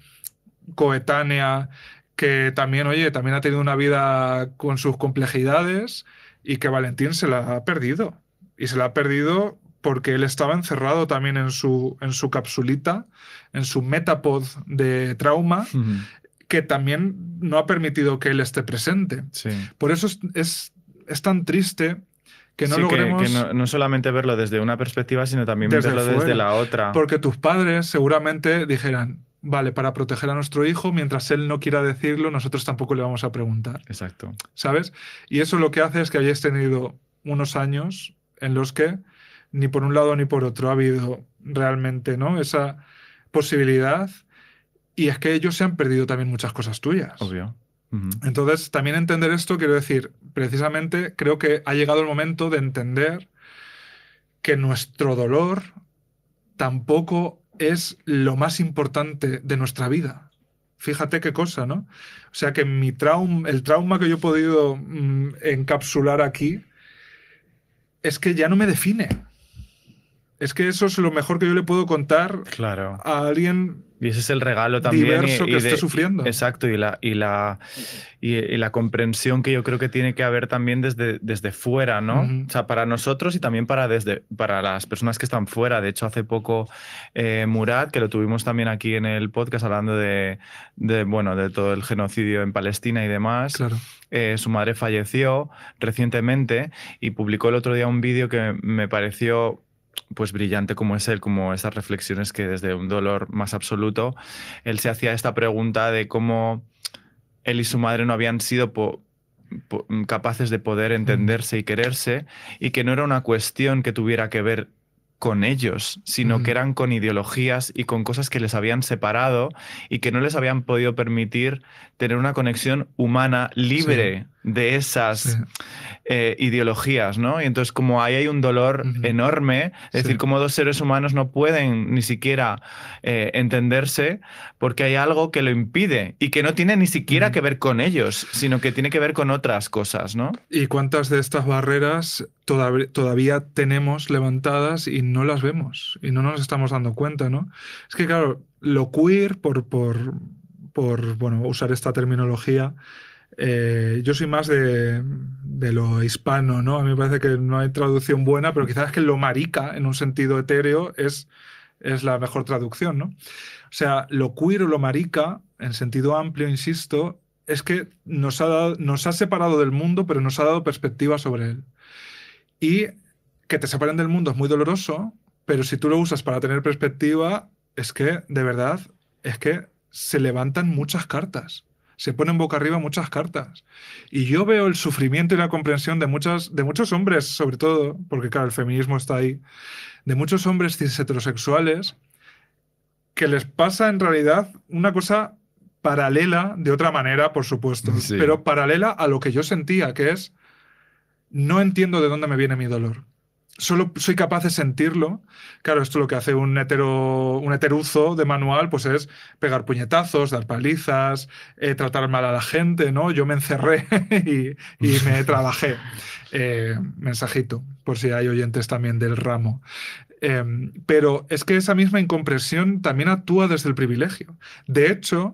coetánea que también, oye, también ha tenido una vida con sus complejidades y que Valentín se la ha perdido. Y se la ha perdido porque él estaba encerrado también en su, en su capsulita, en su metapod de trauma, uh-huh. que también no ha permitido que él esté presente. Sí. Por eso es, es, es tan triste que no sí, logremos... Que, que no, no solamente verlo desde una perspectiva, sino también desde verlo fuera, desde la otra. Porque tus padres seguramente dijeran, vale, para proteger a nuestro hijo, mientras él no quiera decirlo, nosotros tampoco le vamos a preguntar. Exacto. ¿Sabes? Y eso lo que hace es que hayáis tenido unos años en los que ni por un lado ni por otro ha habido realmente, ¿no?, esa posibilidad, y es que ellos se han perdido también muchas cosas tuyas. Obvio. Uh-huh. Entonces, también entender esto, quiero decir, precisamente creo que ha llegado el momento de entender que nuestro dolor tampoco es lo más importante de nuestra vida. Fíjate qué cosa, ¿no? O sea, que mi trauma, el trauma que yo he podido mmm, encapsular aquí es que ya no me define. Es que eso es lo mejor que yo le puedo contar claro. a alguien y ese es el regalo también diverso y, y que de, esté sufriendo. Exacto, y la, y, la, y, y la comprensión que yo creo que tiene que haber también desde, desde fuera, ¿no? Uh-huh. O sea, para nosotros y también para, desde, para las personas que están fuera. De hecho, hace poco eh, Murad, que lo tuvimos también aquí en el podcast hablando de, de, bueno, de todo el genocidio en Palestina y demás. Claro. Eh, su madre falleció recientemente y publicó el otro día un vídeo que me pareció pues brillante como es él, como esas reflexiones que desde un dolor más absoluto, él se hacía esta pregunta de cómo él y su madre no habían sido po- po- capaces de poder entenderse y quererse, y que no era una cuestión que tuviera que ver con ellos, sino uh-huh. que eran con ideologías y con cosas que les habían separado y que no les habían podido permitir tener una conexión humana libre sí. de esas sí. eh, ideologías, ¿no? Y entonces como ahí hay un dolor uh-huh. enorme, es sí. decir, como dos seres humanos no pueden ni siquiera eh, entenderse porque hay algo que lo impide y que no tiene ni siquiera uh-huh. que ver con ellos, sino que tiene que ver con otras cosas, ¿no? ¿Y cuántas de estas barreras todavía, todavía tenemos levantadas y no las vemos y no nos estamos dando cuenta, ¿no? Es que claro, lo queer, por, por, por bueno, usar esta terminología, eh, yo soy más de, de lo hispano, ¿no? A mí me parece que no hay traducción buena, pero quizás es que lo marica, en un sentido etéreo, es, es la mejor traducción, ¿no? O sea, lo queer o lo marica, en sentido amplio, insisto, es que nos ha, dado, nos ha separado del mundo, pero nos ha dado perspectiva sobre él. Y que te separen del mundo es muy doloroso, pero si tú lo usas para tener perspectiva, es que, de verdad, es que se levantan muchas cartas. Se ponen boca arriba muchas cartas. Y yo veo el sufrimiento y la comprensión de, muchas, de muchos hombres, sobre todo, porque claro, el feminismo está ahí, de muchos hombres cis heterosexuales, que les pasa en realidad una cosa paralela, de otra manera, por supuesto, sí. pero paralela a lo que yo sentía, que es, no entiendo de dónde me viene mi dolor. Solo soy capaz de sentirlo. Claro, esto lo que hace un, hetero, un heteruzo de manual pues es pegar puñetazos, dar palizas, eh, tratar mal a la gente, ¿no? Yo me encerré y, y me trabajé. Eh, mensajito, por si hay oyentes también del ramo. Eh, pero es que esa misma incomprensión también actúa desde el privilegio. De hecho,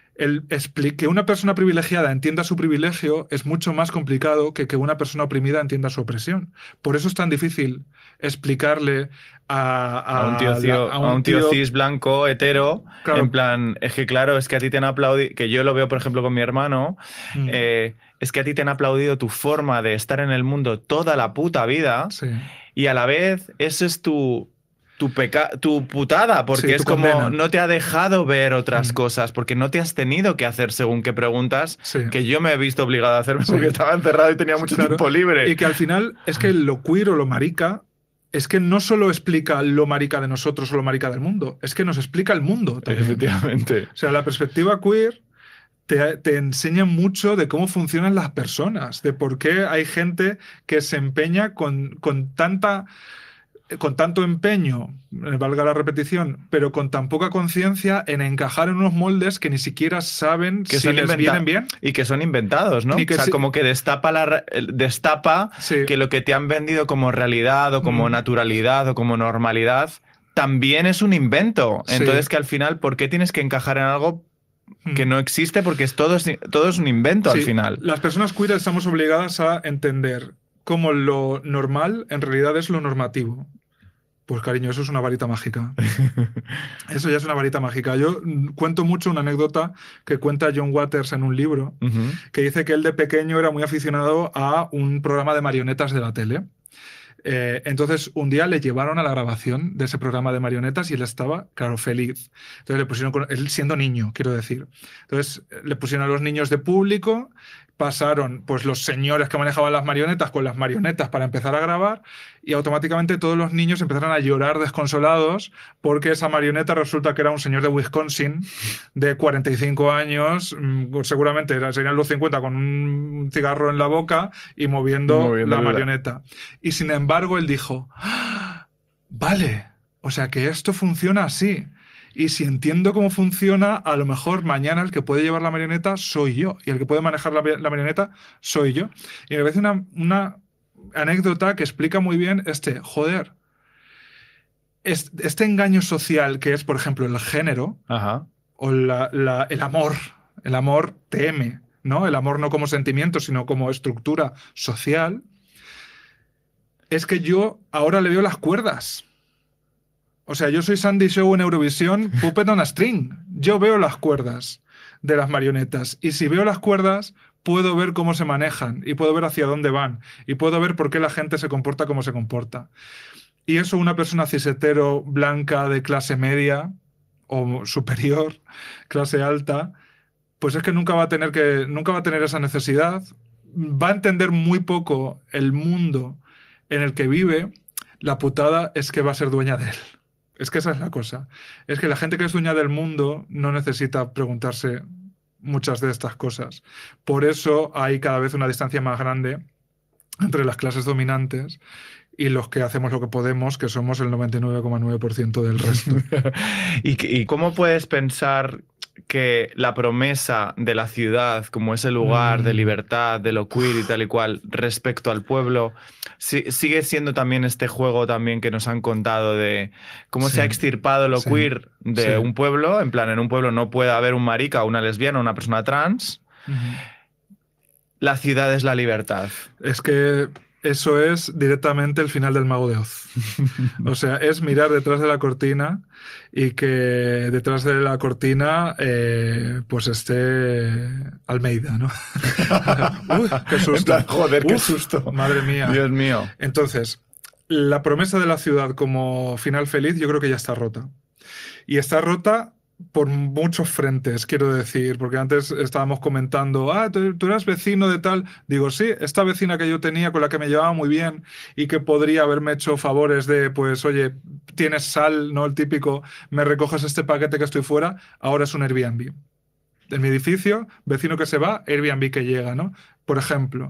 el que una persona privilegiada entienda su privilegio es mucho más complicado que que una persona oprimida entienda su opresión. Por eso es tan difícil explicarle a, a, a un tío, tío, a un, a un tío, tío cis blanco, hetero, claro. En plan, es que claro, es que a ti te han aplaudido, que yo lo veo por ejemplo con mi hermano, mm. eh, es que a ti te han aplaudido tu forma de estar en el mundo toda la puta vida sí. y a la vez ese es tu... Tu, peca tu putada, porque sí, es como condena. No te ha dejado ver otras mm. cosas, porque no te has tenido que hacer según qué preguntas, sí. que yo me he visto obligado a hacerme sí. porque estaba encerrado y tenía mucho claro. tiempo libre. Y que al final es que lo queer o lo marica es que no solo explica lo marica de nosotros o lo marica del mundo, es que nos explica el mundo también. Efectivamente. O sea, la perspectiva queer te, te enseña mucho de cómo funcionan las personas, de por qué hay gente que se empeña con, con tanta... con tanto empeño, valga la repetición, pero con tan poca conciencia en encajar en unos moldes que ni siquiera saben que si les vienen bien. Y que son inventados, ¿no? Que o sea, sí. como que destapa, la, destapa sí. que lo que te han vendido como realidad o como mm. naturalidad o como normalidad también es un invento. Sí. Entonces que al final, ¿por qué tienes que encajar en algo que no existe? Porque es todo, es, todo es un invento sí. al final. Las personas queer estamos obligadas a entender cómo lo normal en realidad es lo normativo. Pues cariño, eso es una varita mágica. Eso ya es una varita mágica. Yo cuento mucho una anécdota que cuenta John Waters en un libro, uh-huh. que dice que él de pequeño era muy aficionado a un programa de marionetas de la tele. Eh, entonces, un día le llevaron a la grabación de ese programa de marionetas y él estaba, claro, feliz. Entonces le pusieron, con, él siendo niño, quiero decir. Entonces le pusieron a los niños de público, pasaron pues los señores que manejaban las marionetas con las marionetas para empezar a grabar y automáticamente todos los niños empezaron a llorar desconsolados porque esa marioneta resulta que era un señor de Wisconsin de cuarenta y cinco años, seguramente serían los cincuenta con un cigarro en la boca y moviendo, moviendo la marioneta. Y sin embargo él dijo, ¡ah! Vale, o sea que esto funciona así. Y si entiendo cómo funciona, a lo mejor mañana el que puede llevar la marioneta soy yo. Y el que puede manejar la, la marioneta soy yo. Y me parece una, una anécdota que explica muy bien este, joder, este, este engaño social que es, por ejemplo, el género, Ajá. o la, la, el amor. El amor teme, ¿no? El amor no como sentimiento, sino como estructura social. Es que yo ahora le veo las cuerdas. O sea, yo soy Sandy Show en Eurovisión, Puppet on a String. Yo veo las cuerdas de las marionetas. Y si veo las cuerdas, puedo ver cómo se manejan y puedo ver hacia dónde van y puedo ver por qué la gente se comporta como se comporta. Y eso una persona cis-hetero, blanca, de clase media o superior, clase alta, pues es que nunca va a tener que, nunca va a tener esa necesidad. Va a entender muy poco el mundo en el que vive. La putada es que va a ser dueña de él. Es que esa es la cosa. Es que la gente que es dueña del mundo no necesita preguntarse muchas de estas cosas. Por eso hay cada vez una distancia más grande entre las clases dominantes y los que hacemos lo que podemos, que somos el noventa y nueve coma nueve por ciento del resto. ¿Y, ¿Y cómo puedes pensar que la promesa de la ciudad como ese lugar mm. de libertad, de lo queer y tal y cual, respecto al pueblo, si, sigue siendo también este juego también que nos han contado de cómo sí. se ha extirpado lo sí. queer de sí. un pueblo? En plan, en un pueblo no puede haber un marica, una lesbiana, una persona trans. Uh-huh. La ciudad es la libertad. Es que eso es directamente el final del Mago de Oz. O sea, es mirar detrás de la cortina y que detrás de la cortina eh, pues esté Almeida, ¿no? Uy, qué susto. Joder, qué Uf, susto. Madre mía. Dios mío. Entonces, la promesa de la ciudad como final feliz yo creo que ya está rota. Y está rota por muchos frentes, quiero decir, porque antes estábamos comentando, ah, tú, tú eras vecino de tal. Digo, sí, esta vecina que yo tenía, con la que me llevaba muy bien y que podría haberme hecho favores de, pues, oye, tienes sal, ¿no? El típico, me recoges este paquete que estoy fuera, ahora es un Airbnb. En mi edificio, vecino que se va, Airbnb que llega, ¿no? Por ejemplo.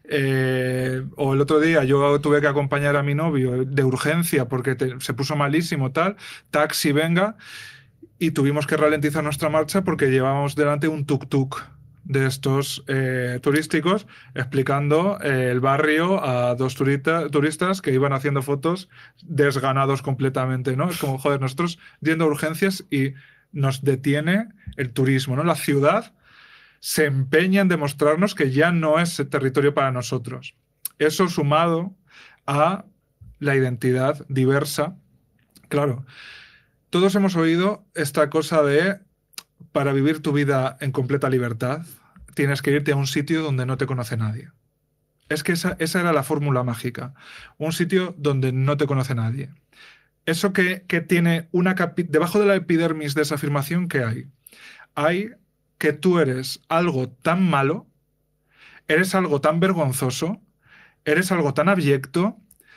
Eh, o el otro día yo tuve que acompañar a mi novio de urgencia porque te, se puso malísimo, tal, taxi, venga, y tuvimos que ralentizar nuestra marcha porque llevábamos delante un tuk-tuk de estos eh, turísticos explicando eh, el barrio a dos turita, turistas que iban haciendo fotos desganados completamente, ¿no? Es como, joder, nosotros yendo a urgencias y nos detiene el turismo, ¿no? La ciudad se empeña en demostrarnos que ya no es territorio para nosotros. Eso sumado a la identidad diversa. Claro, todos hemos oído esta cosa de, para vivir tu vida en completa libertad, tienes que irte a un sitio donde no te conoce nadie. Es que esa, esa era la fórmula mágica. Un sitio donde no te conoce nadie. Eso que, que tiene una capi- debajo de la epidermis de esa afirmación, ¿qué hay? Hay que tú eres algo tan malo, eres algo tan vergonzoso, eres algo tan abyecto,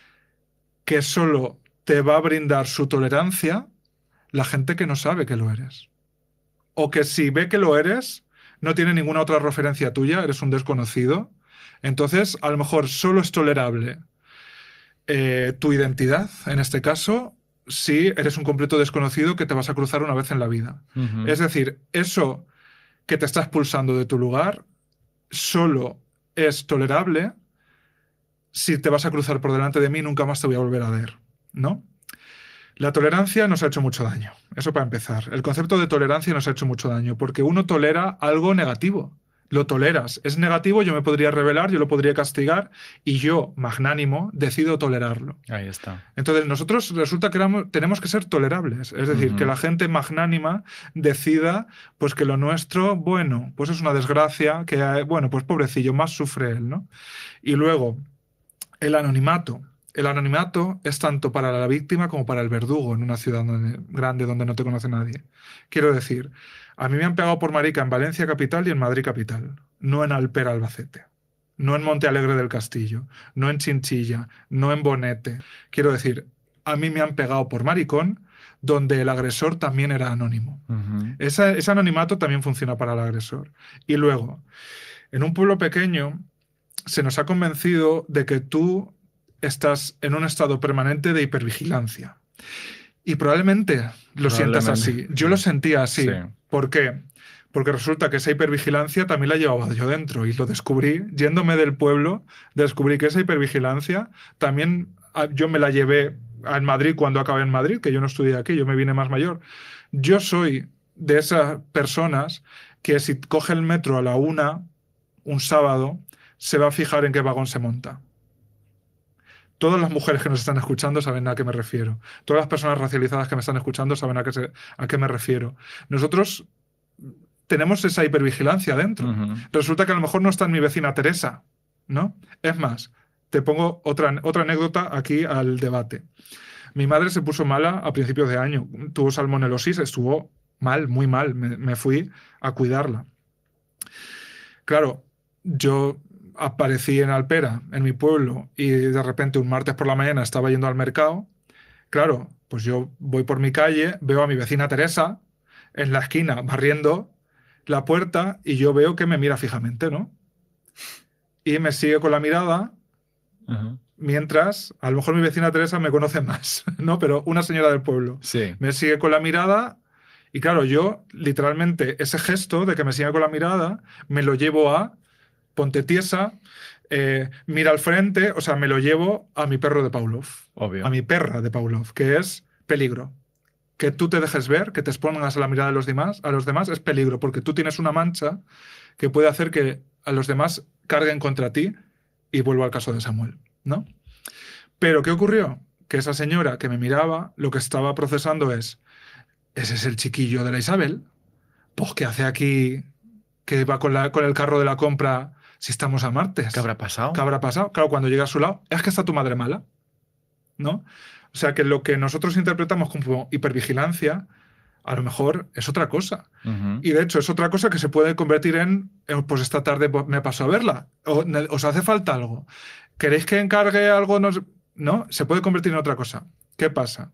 que solo te va a brindar su tolerancia la gente que no sabe que lo eres. O que si ve que lo eres, no tiene ninguna otra referencia tuya, eres un desconocido. Entonces, a lo mejor solo es tolerable eh, tu identidad, en este caso, si eres un completo desconocido que te vas a cruzar una vez en la vida. Uh-huh. Es decir, eso que te está expulsando de tu lugar solo es tolerable si te vas a cruzar por delante de mí, nunca más te voy a volver a ver, ¿no? La tolerancia nos ha hecho mucho daño. Eso para empezar. El concepto de tolerancia nos ha hecho mucho daño porque uno tolera algo negativo. Lo toleras. Es negativo, yo me podría rebelar, yo lo podría castigar y yo, magnánimo, decido tolerarlo. Ahí está. Entonces nosotros resulta que éramos, tenemos que ser tolerables. Es decir, uh-huh. que la gente magnánima decida pues que lo nuestro, bueno, pues es una desgracia, que, bueno, pues pobrecillo, más sufre él, ¿no? Y luego, el anonimato. El anonimato es tanto para la víctima como para el verdugo en una ciudad donde, grande donde no te conoce nadie. Quiero decir, a mí me han pegado por marica en Valencia capital y en Madrid capital, no en Alpera, Albacete, no en Monte Alegre del Castillo, no en Chinchilla, no en Bonete. Quiero decir, a mí me han pegado por maricón donde el agresor también era anónimo. Uh-huh. Esa, ese anonimato también funciona para el agresor. Y luego, en un pueblo pequeño se nos ha convencido de que tú estás en un estado permanente de hipervigilancia. Y probablemente lo probablemente. sientas así. Yo lo sentía así. Sí. ¿Por qué? Porque resulta que esa hipervigilancia también la llevaba yo dentro y lo descubrí. Yéndome del pueblo, descubrí que esa hipervigilancia también yo me la llevé en Madrid cuando acabé en Madrid, que yo no estudié aquí, yo me vine más mayor. Yo soy de esas personas que si coge el metro a la una, un sábado, se va a fijar en qué vagón se monta. Todas las mujeres que nos están escuchando saben a qué me refiero. Todas las personas racializadas que me están escuchando saben a qué, se, a qué me refiero. Nosotros tenemos esa hipervigilancia dentro. Uh-huh. Resulta que a lo mejor no está mi vecina Teresa, ¿no? Es más, te pongo otra, otra anécdota aquí al debate. Mi madre se puso mala a principios de año. Tuvo salmonelosis, estuvo mal, muy mal. Me, me fui a cuidarla. Claro, yo aparecí en Alpera, en mi pueblo, y de repente un martes por la mañana estaba yendo al mercado. Claro, pues yo voy por mi calle, veo a mi vecina Teresa en la esquina barriendo la puerta y yo veo que me mira fijamente, ¿no? Y me sigue con la mirada, uh-huh. mientras a lo mejor mi vecina Teresa me conoce más, ¿no? Pero una señora del pueblo. Sí. Me sigue con la mirada y claro, yo literalmente ese gesto de que me siga con la mirada me lo llevo a ponte tiesa, eh, mira al frente, o sea, me lo llevo a mi perro de Pavlov. Obvio. A mi perra de Pavlov, que es peligro. Que tú te dejes ver, que te expongas a la mirada de los demás, a los demás es peligro, porque tú tienes una mancha que puede hacer que a los demás carguen contra ti, y vuelvo al caso de Samuel, ¿no? Pero ¿qué ocurrió? Que esa señora que me miraba, lo que estaba procesando es, ese es el chiquillo de la Isabel, pues ¿qué hace aquí, que va con, la, con el carro de la compra si estamos a martes? ¿Qué habrá pasado? ¿Qué habrá pasado? Claro, cuando llega a su lado, es que está tu madre mala, ¿no? O sea, que lo que nosotros interpretamos como hipervigilancia, a lo mejor es otra cosa. Uh-huh. Y de hecho es otra cosa que se puede convertir en, pues esta tarde me paso a verla. O, ¿os hace falta algo? ¿Queréis que encargue algo? No, no, se puede convertir en otra cosa. ¿Qué pasa?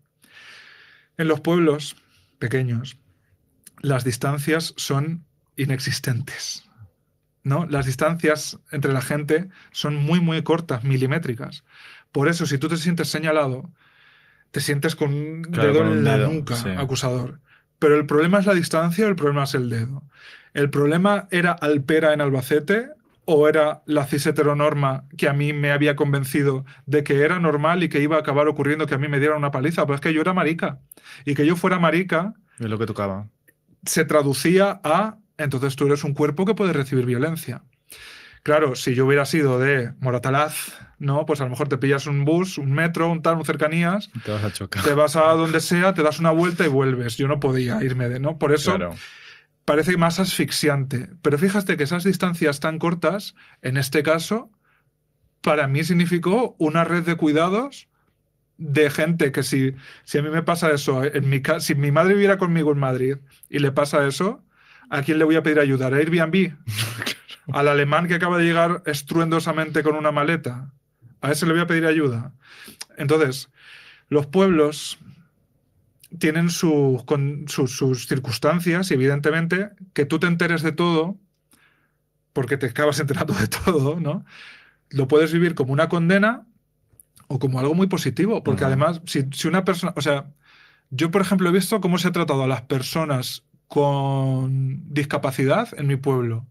En los pueblos pequeños, las distancias son inexistentes, ¿no? Las distancias entre la gente son muy, muy cortas, milimétricas. Por eso, si tú te sientes señalado, te sientes con un claro, dedo con un en la dedo, nuca, sí. acusador. Pero el problema es la distancia o el problema es el dedo. ¿El problema era Alpera en Albacete o era la cis heteronorma que a mí me había convencido de que era normal y que iba a acabar ocurriendo que a mí me dieran una paliza? Pues es que yo era marica. Y que yo fuera marica... Es lo que tocaba. Se traducía a, entonces tú eres un cuerpo que puede recibir violencia. Claro, si yo hubiera sido de Moratalaz, ¿no? Pues a lo mejor te pillas un bus, un metro, un tal, un cercanías. Te vas a chocar. Te vas a donde sea, te das una vuelta y vuelves. Yo no podía irme de, ¿no? Por eso claro. parece más asfixiante. Pero fíjate que esas distancias tan cortas, en este caso, para mí significó una red de cuidados de gente que si, si a mí me pasa eso, en mi ca- si mi madre viviera conmigo en Madrid y le pasa eso, ¿a quién le voy a pedir ayuda? ¿A Airbnb? ¿Al alemán que acaba de llegar estruendosamente con una maleta? ¿A ese le voy a pedir ayuda? Entonces, los pueblos tienen su, con, su, sus circunstancias y evidentemente que tú te enteres de todo, porque te acabas enterando de todo, ¿no? Lo puedes vivir como una condena o como algo muy positivo, porque uh-huh. además, si, si una persona... O sea, yo, por ejemplo, he visto cómo se ha tratado a las personas con discapacidad en mi pueblo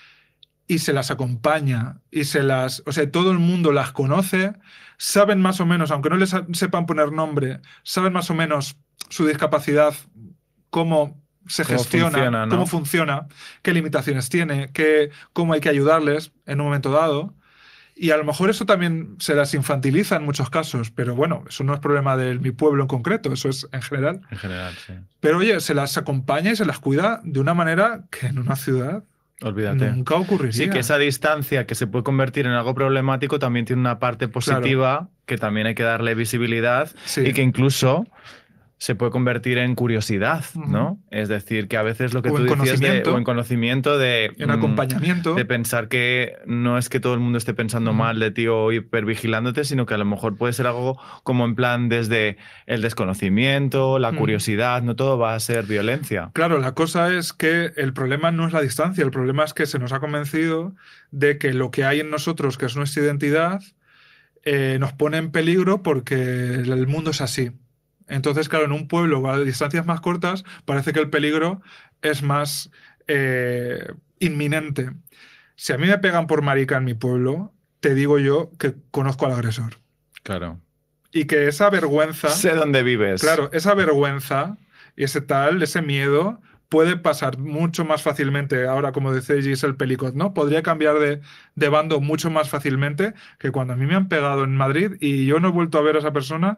y se las acompaña y se las... O sea, todo el mundo las conoce, saben más o menos, aunque no les sepan poner nombre, saben más o menos su discapacidad, cómo se ¿Cómo gestiona, funciona, ¿no? cómo funciona, qué limitaciones tiene, qué, cómo hay que ayudarles en un momento dado. Y a lo mejor eso también se las infantiliza en muchos casos, pero bueno, eso no es problema de mi pueblo en concreto, eso es en general. En general, sí. Pero oye, se las acompaña y se las cuida de una manera que en una ciudad Olvídate. nunca ocurriría. Sí, que esa distancia que se puede convertir en algo problemático también tiene una parte positiva, claro, que también hay que darle visibilidad, sí, y que incluso se puede convertir en curiosidad, ¿no? Uh-huh. Es decir, que a veces lo que o tú decías de, o en conocimiento de... En acompañamiento. De pensar que no es que todo el mundo esté pensando uh-huh. mal de ti o hipervigilándote, sino que a lo mejor puede ser algo como en plan desde el desconocimiento, la uh-huh. curiosidad, no todo va a ser violencia. Claro, la cosa es que el problema no es la distancia, el problema es que se nos ha convencido de que lo que hay en nosotros, que es nuestra identidad, eh, nos pone en peligro porque el mundo es así. Entonces, claro, en un pueblo a distancias más cortas parece que el peligro es más eh, inminente. Si a mí me pegan por marica en mi pueblo, te digo yo que conozco al agresor. Claro. Y que esa vergüenza... Sé dónde vives. Claro, esa vergüenza y ese tal, ese miedo puede pasar mucho más fácilmente. Ahora, como dice Giselle Pelicot, ¿no? Podría cambiar de, de bando mucho más fácilmente que cuando a mí me han pegado en Madrid y yo no he vuelto a ver a esa persona...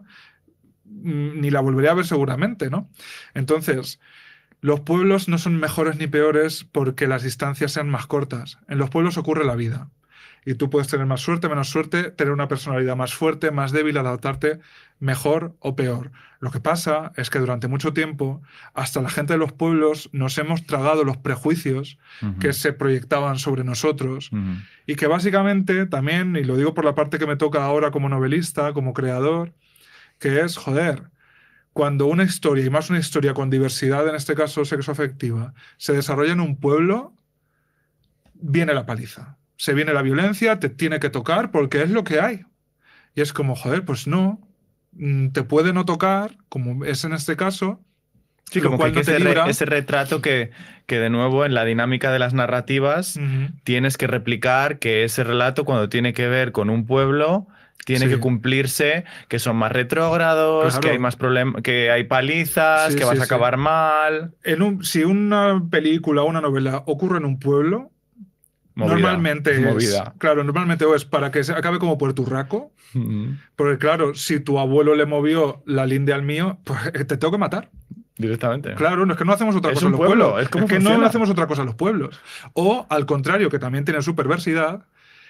ni la volveré a ver seguramente, ¿no? Entonces, los pueblos no son mejores ni peores porque las distancias sean más cortas. En los pueblos ocurre la vida. Y tú puedes tener más suerte, menos suerte, tener una personalidad más fuerte, más débil, adaptarte mejor o peor. Lo que pasa es que durante mucho tiempo, hasta la gente de los pueblos nos hemos tragado los prejuicios uh-huh. que se proyectaban sobre nosotros uh-huh. y que básicamente también, y lo digo por la parte que me toca ahora como novelista, como creador, que es, joder, cuando una historia, y más una historia con diversidad, en este caso sexoafectiva, se desarrolla en un pueblo, viene la paliza. Se viene la violencia, te tiene que tocar porque es lo que hay. Y es como, joder, pues no, te puede no tocar, como es en este caso. Sí, como que, no que ese, re, ese retrato que, que de nuevo en la dinámica de las narrativas uh-huh. tienes que replicar que ese relato cuando tiene que ver con un pueblo... Tiene sí. que cumplirse, que son más retrógrados, claro. que hay más problemas, que hay palizas, sí, que vas sí, a acabar sí. mal. En un, si una película o una novela ocurre en un pueblo, movida, normalmente es, movida. claro, normalmente o es para que se acabe como Puerto Rico, Mm-hmm. porque claro, si tu abuelo le movió la linde al mío, pues te tengo que matar. Directamente. Claro, no es que no hacemos otra es cosa un en los pueblo, pueblos. Es, como es que funciona. no hacemos otra cosa en los pueblos. O al contrario, que también tiene su perversidad,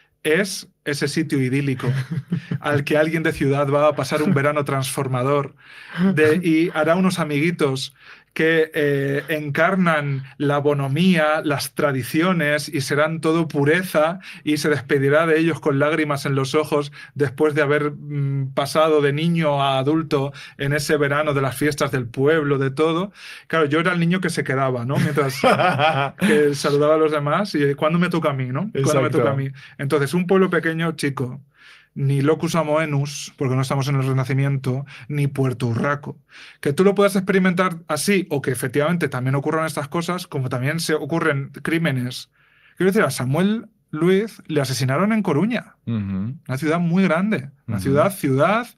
es ese sitio idílico al que alguien de ciudad va a pasar un verano transformador de, y hará unos amiguitos que eh, encarnan la bonomía, las tradiciones y serán todo pureza y se despedirá de ellos con lágrimas en los ojos después de haber mm, pasado de niño a adulto en ese verano de las fiestas del pueblo, de todo. Claro, yo era el niño que se quedaba, ¿no? Mientras que saludaba a los demás y ¿cuándo me toca a mí, no? ¿Cuándo me toca a mí? Entonces, un pueblo pequeño, chico, ni locus amoenus, porque no estamos en el Renacimiento, ni Puerto Urraco. Que tú lo puedas experimentar así, o que efectivamente también ocurran estas cosas, como también se ocurren crímenes. Quiero decir, a Samuel Luiz le asesinaron en Coruña, uh-huh. una ciudad muy grande, una uh-huh. ciudad, ciudad,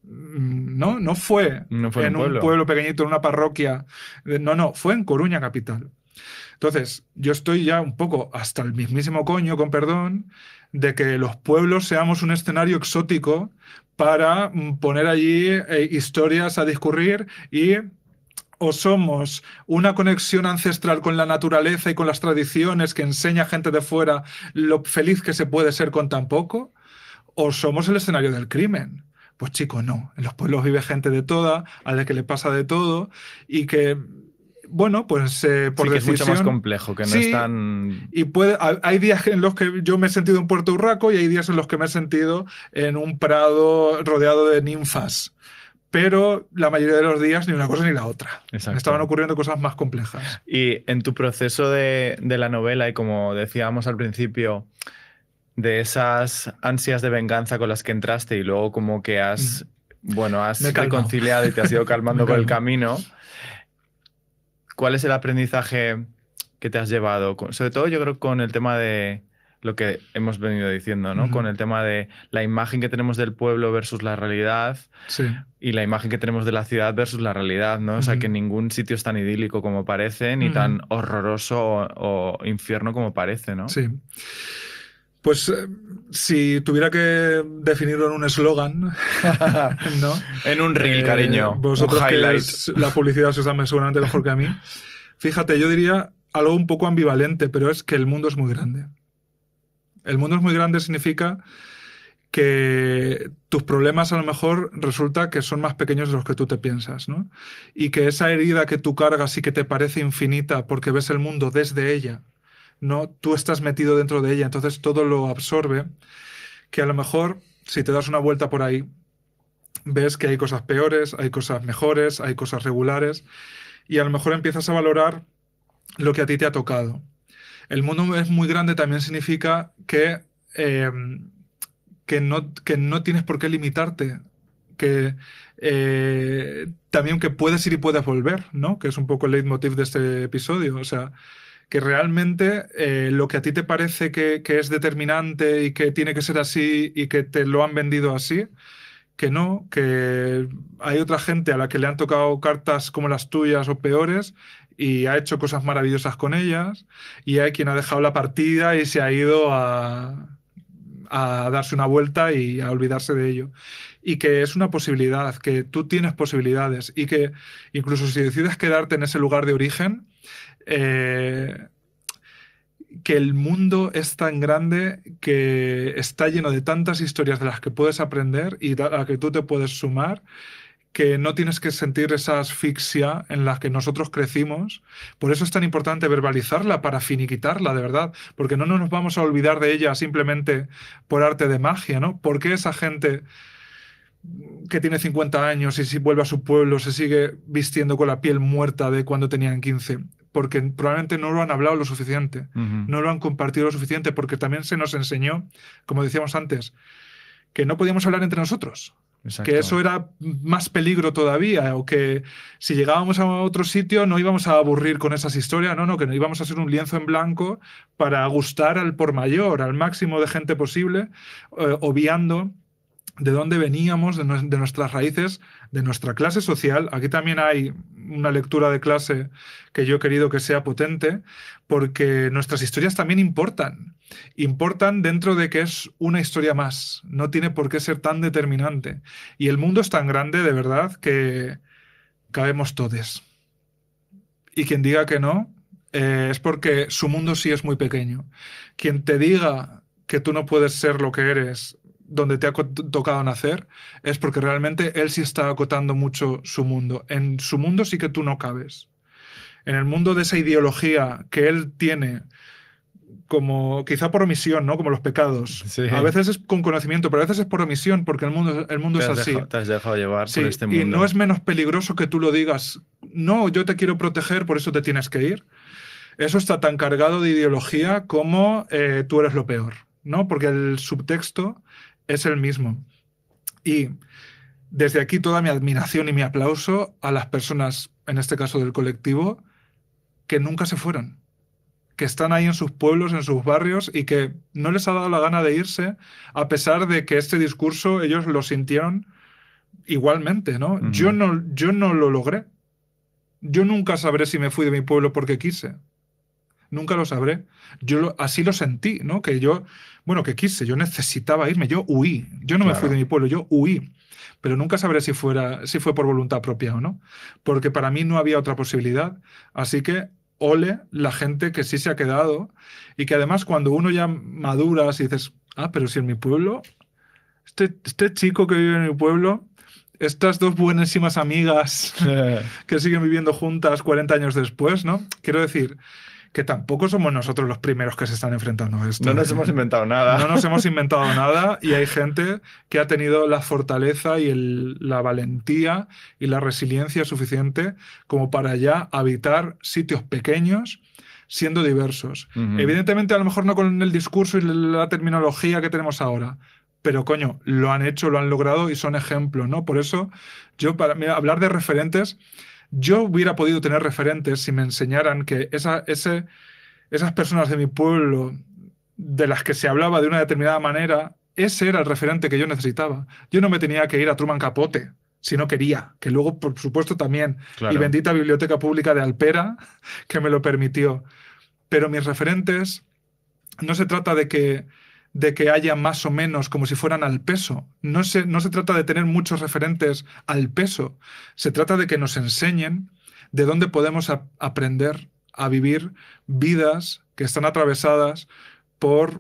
no, no fue, no fue en un pueblo. un pueblo pequeñito, en una parroquia, no, no, fue en Coruña capital. Entonces, yo estoy ya un poco hasta el mismísimo coño, con perdón, de que los pueblos seamos un escenario exótico para poner allí eh, historias a discurrir y o somos una conexión ancestral con la naturaleza y con las tradiciones que enseña a gente de fuera lo feliz que se puede ser con tan poco, o somos el escenario del crimen. Pues chico, no. En los pueblos vive gente de toda, a la que le pasa de todo y que... Bueno, pues eh, por sí, que decisión... es mucho más complejo, que no sí, es tan... Y puede, hay días en los que yo me he sentido en Puerto Urraco y hay días en los que me he sentido en un prado rodeado de ninfas. Pero la mayoría de los días ni una cosa ni la otra. Exacto. Me estaban ocurriendo cosas más complejas. Y en tu proceso de, de la novela, y como decíamos al principio, de esas ansias de venganza con las que entraste y luego como que has, mm. bueno, has reconciliado y te has ido calmando por el camino... ¿Cuál es el aprendizaje que te has llevado? Sobre todo yo creo con el tema de lo que hemos venido diciendo, ¿no? Uh-huh. Con el tema de la imagen que tenemos del pueblo versus la realidad sí. y la imagen que tenemos de la ciudad versus la realidad, ¿no? Uh-huh. O sea, que ningún sitio es tan idílico como parece, ni uh-huh. tan horroroso o, o infierno como parece, ¿no? Sí. Pues eh, si tuviera que definirlo en un eslogan, ¿no? En un reel, eh, cariño. Vosotros un que highlight. Es, la publicidad se os da seguramente mejor que a mí. Fíjate, yo diría algo un poco ambivalente, pero es que el mundo es muy grande. El mundo es muy grande significa que tus problemas a lo mejor resulta que son más pequeños de los que tú te piensas, ¿no? Y que esa herida que tú cargas y que te parece infinita porque ves el mundo desde ella, no, tú estás metido dentro de ella, entonces todo lo absorbe, que a lo mejor si te das una vuelta por ahí ves que hay cosas peores, hay cosas mejores, hay cosas regulares y a lo mejor empiezas a valorar lo que a ti te ha tocado. El mundo es muy grande también significa que, eh, que, no, que no tienes por qué limitarte, que eh, también que puedes ir y puedes volver, ¿no? Que es un poco el leitmotiv de este episodio, o sea... que realmente eh, lo que a ti te parece que, que es determinante y que tiene que ser así y que te lo han vendido así, que no, que hay otra gente a la que le han tocado cartas como las tuyas o peores y ha hecho cosas maravillosas con ellas y hay quien ha dejado la partida y se ha ido a, a darse una vuelta y a olvidarse de ello. Y que es una posibilidad, que tú tienes posibilidades y que incluso si decides quedarte en ese lugar de origen, Eh, que el mundo es tan grande que está lleno de tantas historias de las que puedes aprender y a las que tú te puedes sumar, que no tienes que sentir esa asfixia en la que nosotros crecimos. Por eso es tan importante verbalizarla para finiquitarla, de verdad, porque no nos vamos a olvidar de ella simplemente por arte de magia, ¿no? ¿Por qué esa gente que tiene cincuenta años y si vuelve a su pueblo se sigue vistiendo con la piel muerta de cuando tenían quince? Porque probablemente no lo han hablado lo suficiente, uh-huh. no lo han compartido lo suficiente, porque también se nos enseñó, como decíamos antes, que no podíamos hablar entre nosotros. Exacto. Que eso era más peligro todavía, o que si llegábamos a otro sitio no íbamos a aburrir con esas historias, no, no, que no íbamos a ser un lienzo en blanco para gustar al por mayor, al máximo de gente posible, eh, obviando de dónde veníamos, de, no, de nuestras raíces, de nuestra clase social. Aquí también hay una lectura de clase que yo he querido que sea potente, porque nuestras historias también importan. Importan dentro de que es una historia más. No tiene por qué ser tan determinante. Y el mundo es tan grande, de verdad, que cabemos todos. Y quien diga que no, eh, es porque su mundo sí es muy pequeño. Quien te diga que tú no puedes ser lo que eres donde te ha tocado nacer, es porque realmente él sí está acotando mucho su mundo. En su mundo sí que tú no cabes. En el mundo de esa ideología que él tiene, como quizá por omisión, ¿no? Como los pecados. Sí. A veces es con conocimiento, pero a veces es por omisión, porque el mundo, el mundo es así. Dejado, te has dejado llevar sí, por este mundo. Y no es menos peligroso que tú lo digas, no, yo te quiero proteger, por eso te tienes que ir. Eso está tan cargado de ideología como eh, tú eres lo peor, ¿no? Porque el subtexto es el mismo. Y desde aquí toda mi admiración y mi aplauso a las personas, en este caso del colectivo, que nunca se fueron, que están ahí en sus pueblos, en sus barrios, y que no les ha dado la gana de irse, a pesar de que este discurso ellos lo sintieron igualmente, ¿no? Uh-huh. Yo no, yo no lo logré. Yo nunca sabré si me fui de mi pueblo porque quise. Nunca lo sabré. Yo lo, así lo sentí, ¿no? Que yo, bueno, que quise, yo necesitaba irme, yo huí. Yo no claro. me fui de mi pueblo, yo huí. Pero nunca sabré si, fuera, si fue por voluntad propia o no. Porque para mí no había otra posibilidad. Así que ole la gente que sí se ha quedado y que además cuando uno ya maduras y dices, ah, pero si en mi pueblo, este, este chico que vive en mi pueblo, estas dos buenísimas amigas que siguen viviendo juntas cuarenta años después, ¿no? Quiero decir que tampoco somos nosotros los primeros que se están enfrentando a esto. No nos hemos inventado nada. No nos hemos inventado nada y hay gente que ha tenido la fortaleza y el, la valentía y la resiliencia suficiente como para ya habitar sitios pequeños siendo diversos. Uh-huh. Evidentemente, a lo mejor no con el discurso y la terminología que tenemos ahora, pero coño, lo han hecho, lo han logrado y son ejemplos, ¿no? Por eso, yo, para mira, hablar de referentes, yo hubiera podido tener referentes si me enseñaran que esa, ese, esas personas de mi pueblo, de las que se hablaba de una determinada manera, ese era el referente que yo necesitaba. Yo no me tenía que ir a Truman Capote, si no quería, que luego, por supuesto, también. Claro. Y bendita Biblioteca Pública de Alpera, que me lo permitió. Pero mis referentes, no se trata de que de que haya más o menos como si fueran al peso. No se, no se trata de tener muchos referentes al peso. Se trata de que nos enseñen de dónde podemos a, aprender a vivir vidas que están atravesadas por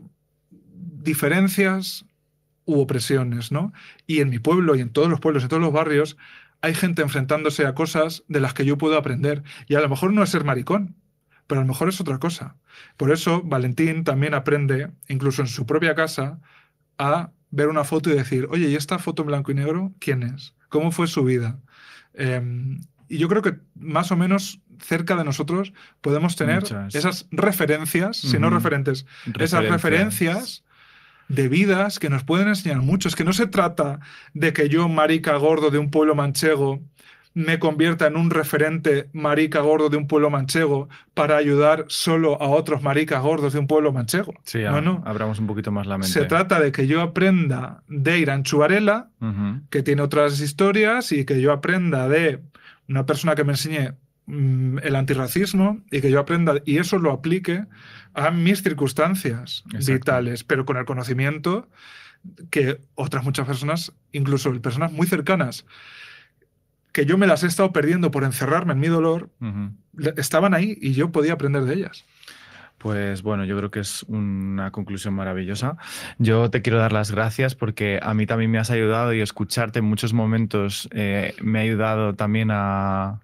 diferencias u opresiones, ¿no? Y en mi pueblo y en todos los pueblos, en todos los barrios, hay gente enfrentándose a cosas de las que yo puedo aprender. Y a lo mejor no es ser maricón, pero a lo mejor es otra cosa. Por eso Valentín también aprende, incluso en su propia casa, a ver una foto y decir, oye, ¿y esta foto en blanco y negro quién es? ¿Cómo fue su vida? Eh, y yo creo que más o menos cerca de nosotros podemos tener Muchas. esas referencias, uh-huh. si no referentes, referencias. esas referencias de vidas que nos pueden enseñar mucho. Es que no se trata de que yo, marica gordo de un pueblo manchego, me convierta en un referente marica gordo de un pueblo manchego para ayudar solo a otros maricas gordos de un pueblo manchego. Sí, no, no. abramos un poquito más la mente. Se trata de que yo aprenda de Iranchu Varela, uh-huh. que tiene otras historias, y que yo aprenda de una persona que me enseñe mmm, el antirracismo, y que yo aprenda, y eso lo aplique a mis circunstancias Exacto. vitales, pero con el conocimiento que otras muchas personas, incluso personas muy cercanas, que yo me las he estado perdiendo por encerrarme en mi dolor, uh-huh. estaban ahí y yo podía aprender de ellas. Pues bueno, yo creo que es una conclusión maravillosa. Yo te quiero dar las gracias porque a mí también me has ayudado y escucharte en muchos momentos eh, me ha ayudado también a...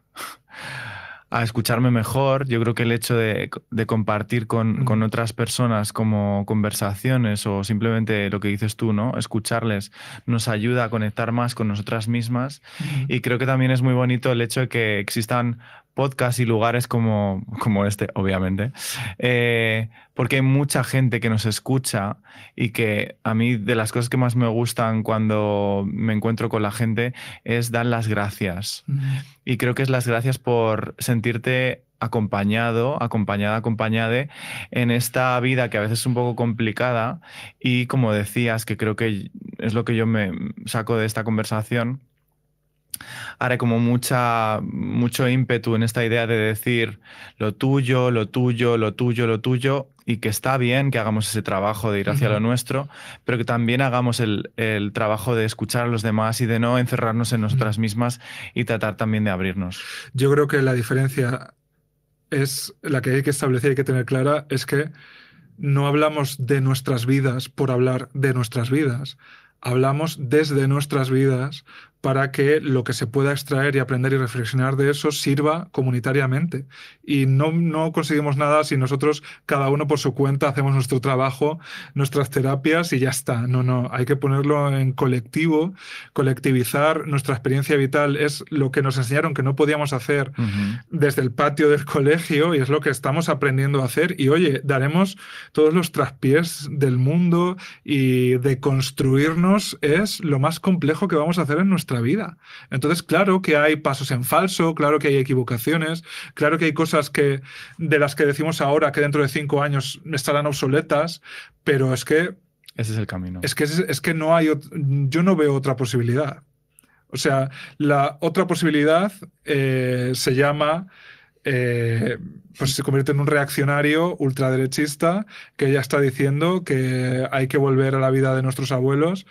a escucharme mejor. Yo creo que el hecho de, de compartir con, mm. con otras personas como conversaciones o simplemente lo que dices tú, ¿no? Escucharles nos ayuda a conectar más con nosotras mismas mm. y creo que también es muy bonito el hecho de que existan podcasts y lugares como, como este, obviamente, eh, porque hay mucha gente que nos escucha y que a mí de las cosas que más me gustan cuando me encuentro con la gente es dar las gracias. Mm. Y creo que es las gracias por sentirte acompañado, acompañada, acompañade en esta vida que a veces es un poco complicada y como decías, que creo que es lo que yo me saco de esta conversación, ahora hay como mucha, mucho ímpetu en esta idea de decir lo tuyo, lo tuyo, lo tuyo, lo tuyo, y que está bien que hagamos ese trabajo de ir hacia uh-huh. lo nuestro, pero que también hagamos el, el trabajo de escuchar a los demás y de no encerrarnos en nosotras uh-huh. mismas y tratar también de abrirnos. Yo creo que la diferencia es la que hay que establecer y hay que tener clara, es que no hablamos de nuestras vidas por hablar de nuestras vidas. Hablamos desde nuestras vidas para que lo que se pueda extraer y aprender y reflexionar de eso sirva comunitariamente. Y no, no conseguimos nada si nosotros, cada uno por su cuenta, hacemos nuestro trabajo, nuestras terapias y ya está. No, no, hay que ponerlo en colectivo, colectivizar. Nuestra experiencia vital es lo que nos enseñaron que no podíamos hacer uh-huh. desde el patio del colegio, y es lo que estamos aprendiendo a hacer. Y oye, daremos todos los traspiés del mundo, y de construirnos es lo más complejo que vamos a hacer en nuestra vida. Entonces, claro que hay pasos en falso, claro que hay equivocaciones, claro que hay cosas que, de las que decimos ahora que dentro de cinco años estarán obsoletas, pero es que... Ese es el camino. Es que, es, es que no hay... Yo no veo otra posibilidad. O sea, la otra posibilidad eh, se llama... Eh, pues se convierte en un reaccionario ultraderechista que ya está diciendo que hay que volver a la vida de nuestros abuelos.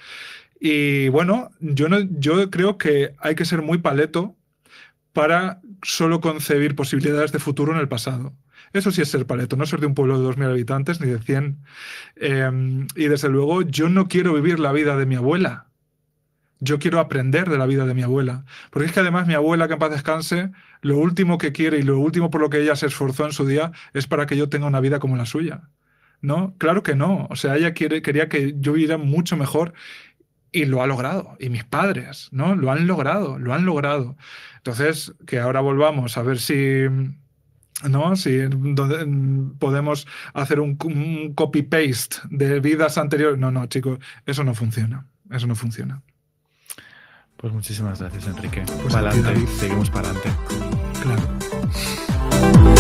Y bueno, yo, no, yo creo que hay que ser muy paleto para solo concebir posibilidades de futuro en el pasado. Eso sí es ser paleto, no ser de un pueblo de dos mil habitantes ni de cien. Eh, y desde luego yo no quiero vivir la vida de mi abuela. Yo quiero aprender de la vida de mi abuela. Porque es que además mi abuela, que en paz descanse, lo último que quiere y lo último por lo que ella se esforzó en su día es para que yo tenga una vida como la suya. ¿No? Claro que no. O sea, ella quiere, quería que yo viviera mucho mejor. Y lo ha logrado. Y mis padres, ¿no? Lo han logrado, lo han logrado. Entonces, que ahora volvamos a ver si, ¿no? Si podemos hacer un, un copy-paste de vidas anteriores. No, no, chicos, eso no funciona. Eso no funciona. Pues muchísimas gracias, Enrique. Pues para adelante, seguimos para adelante. Claro.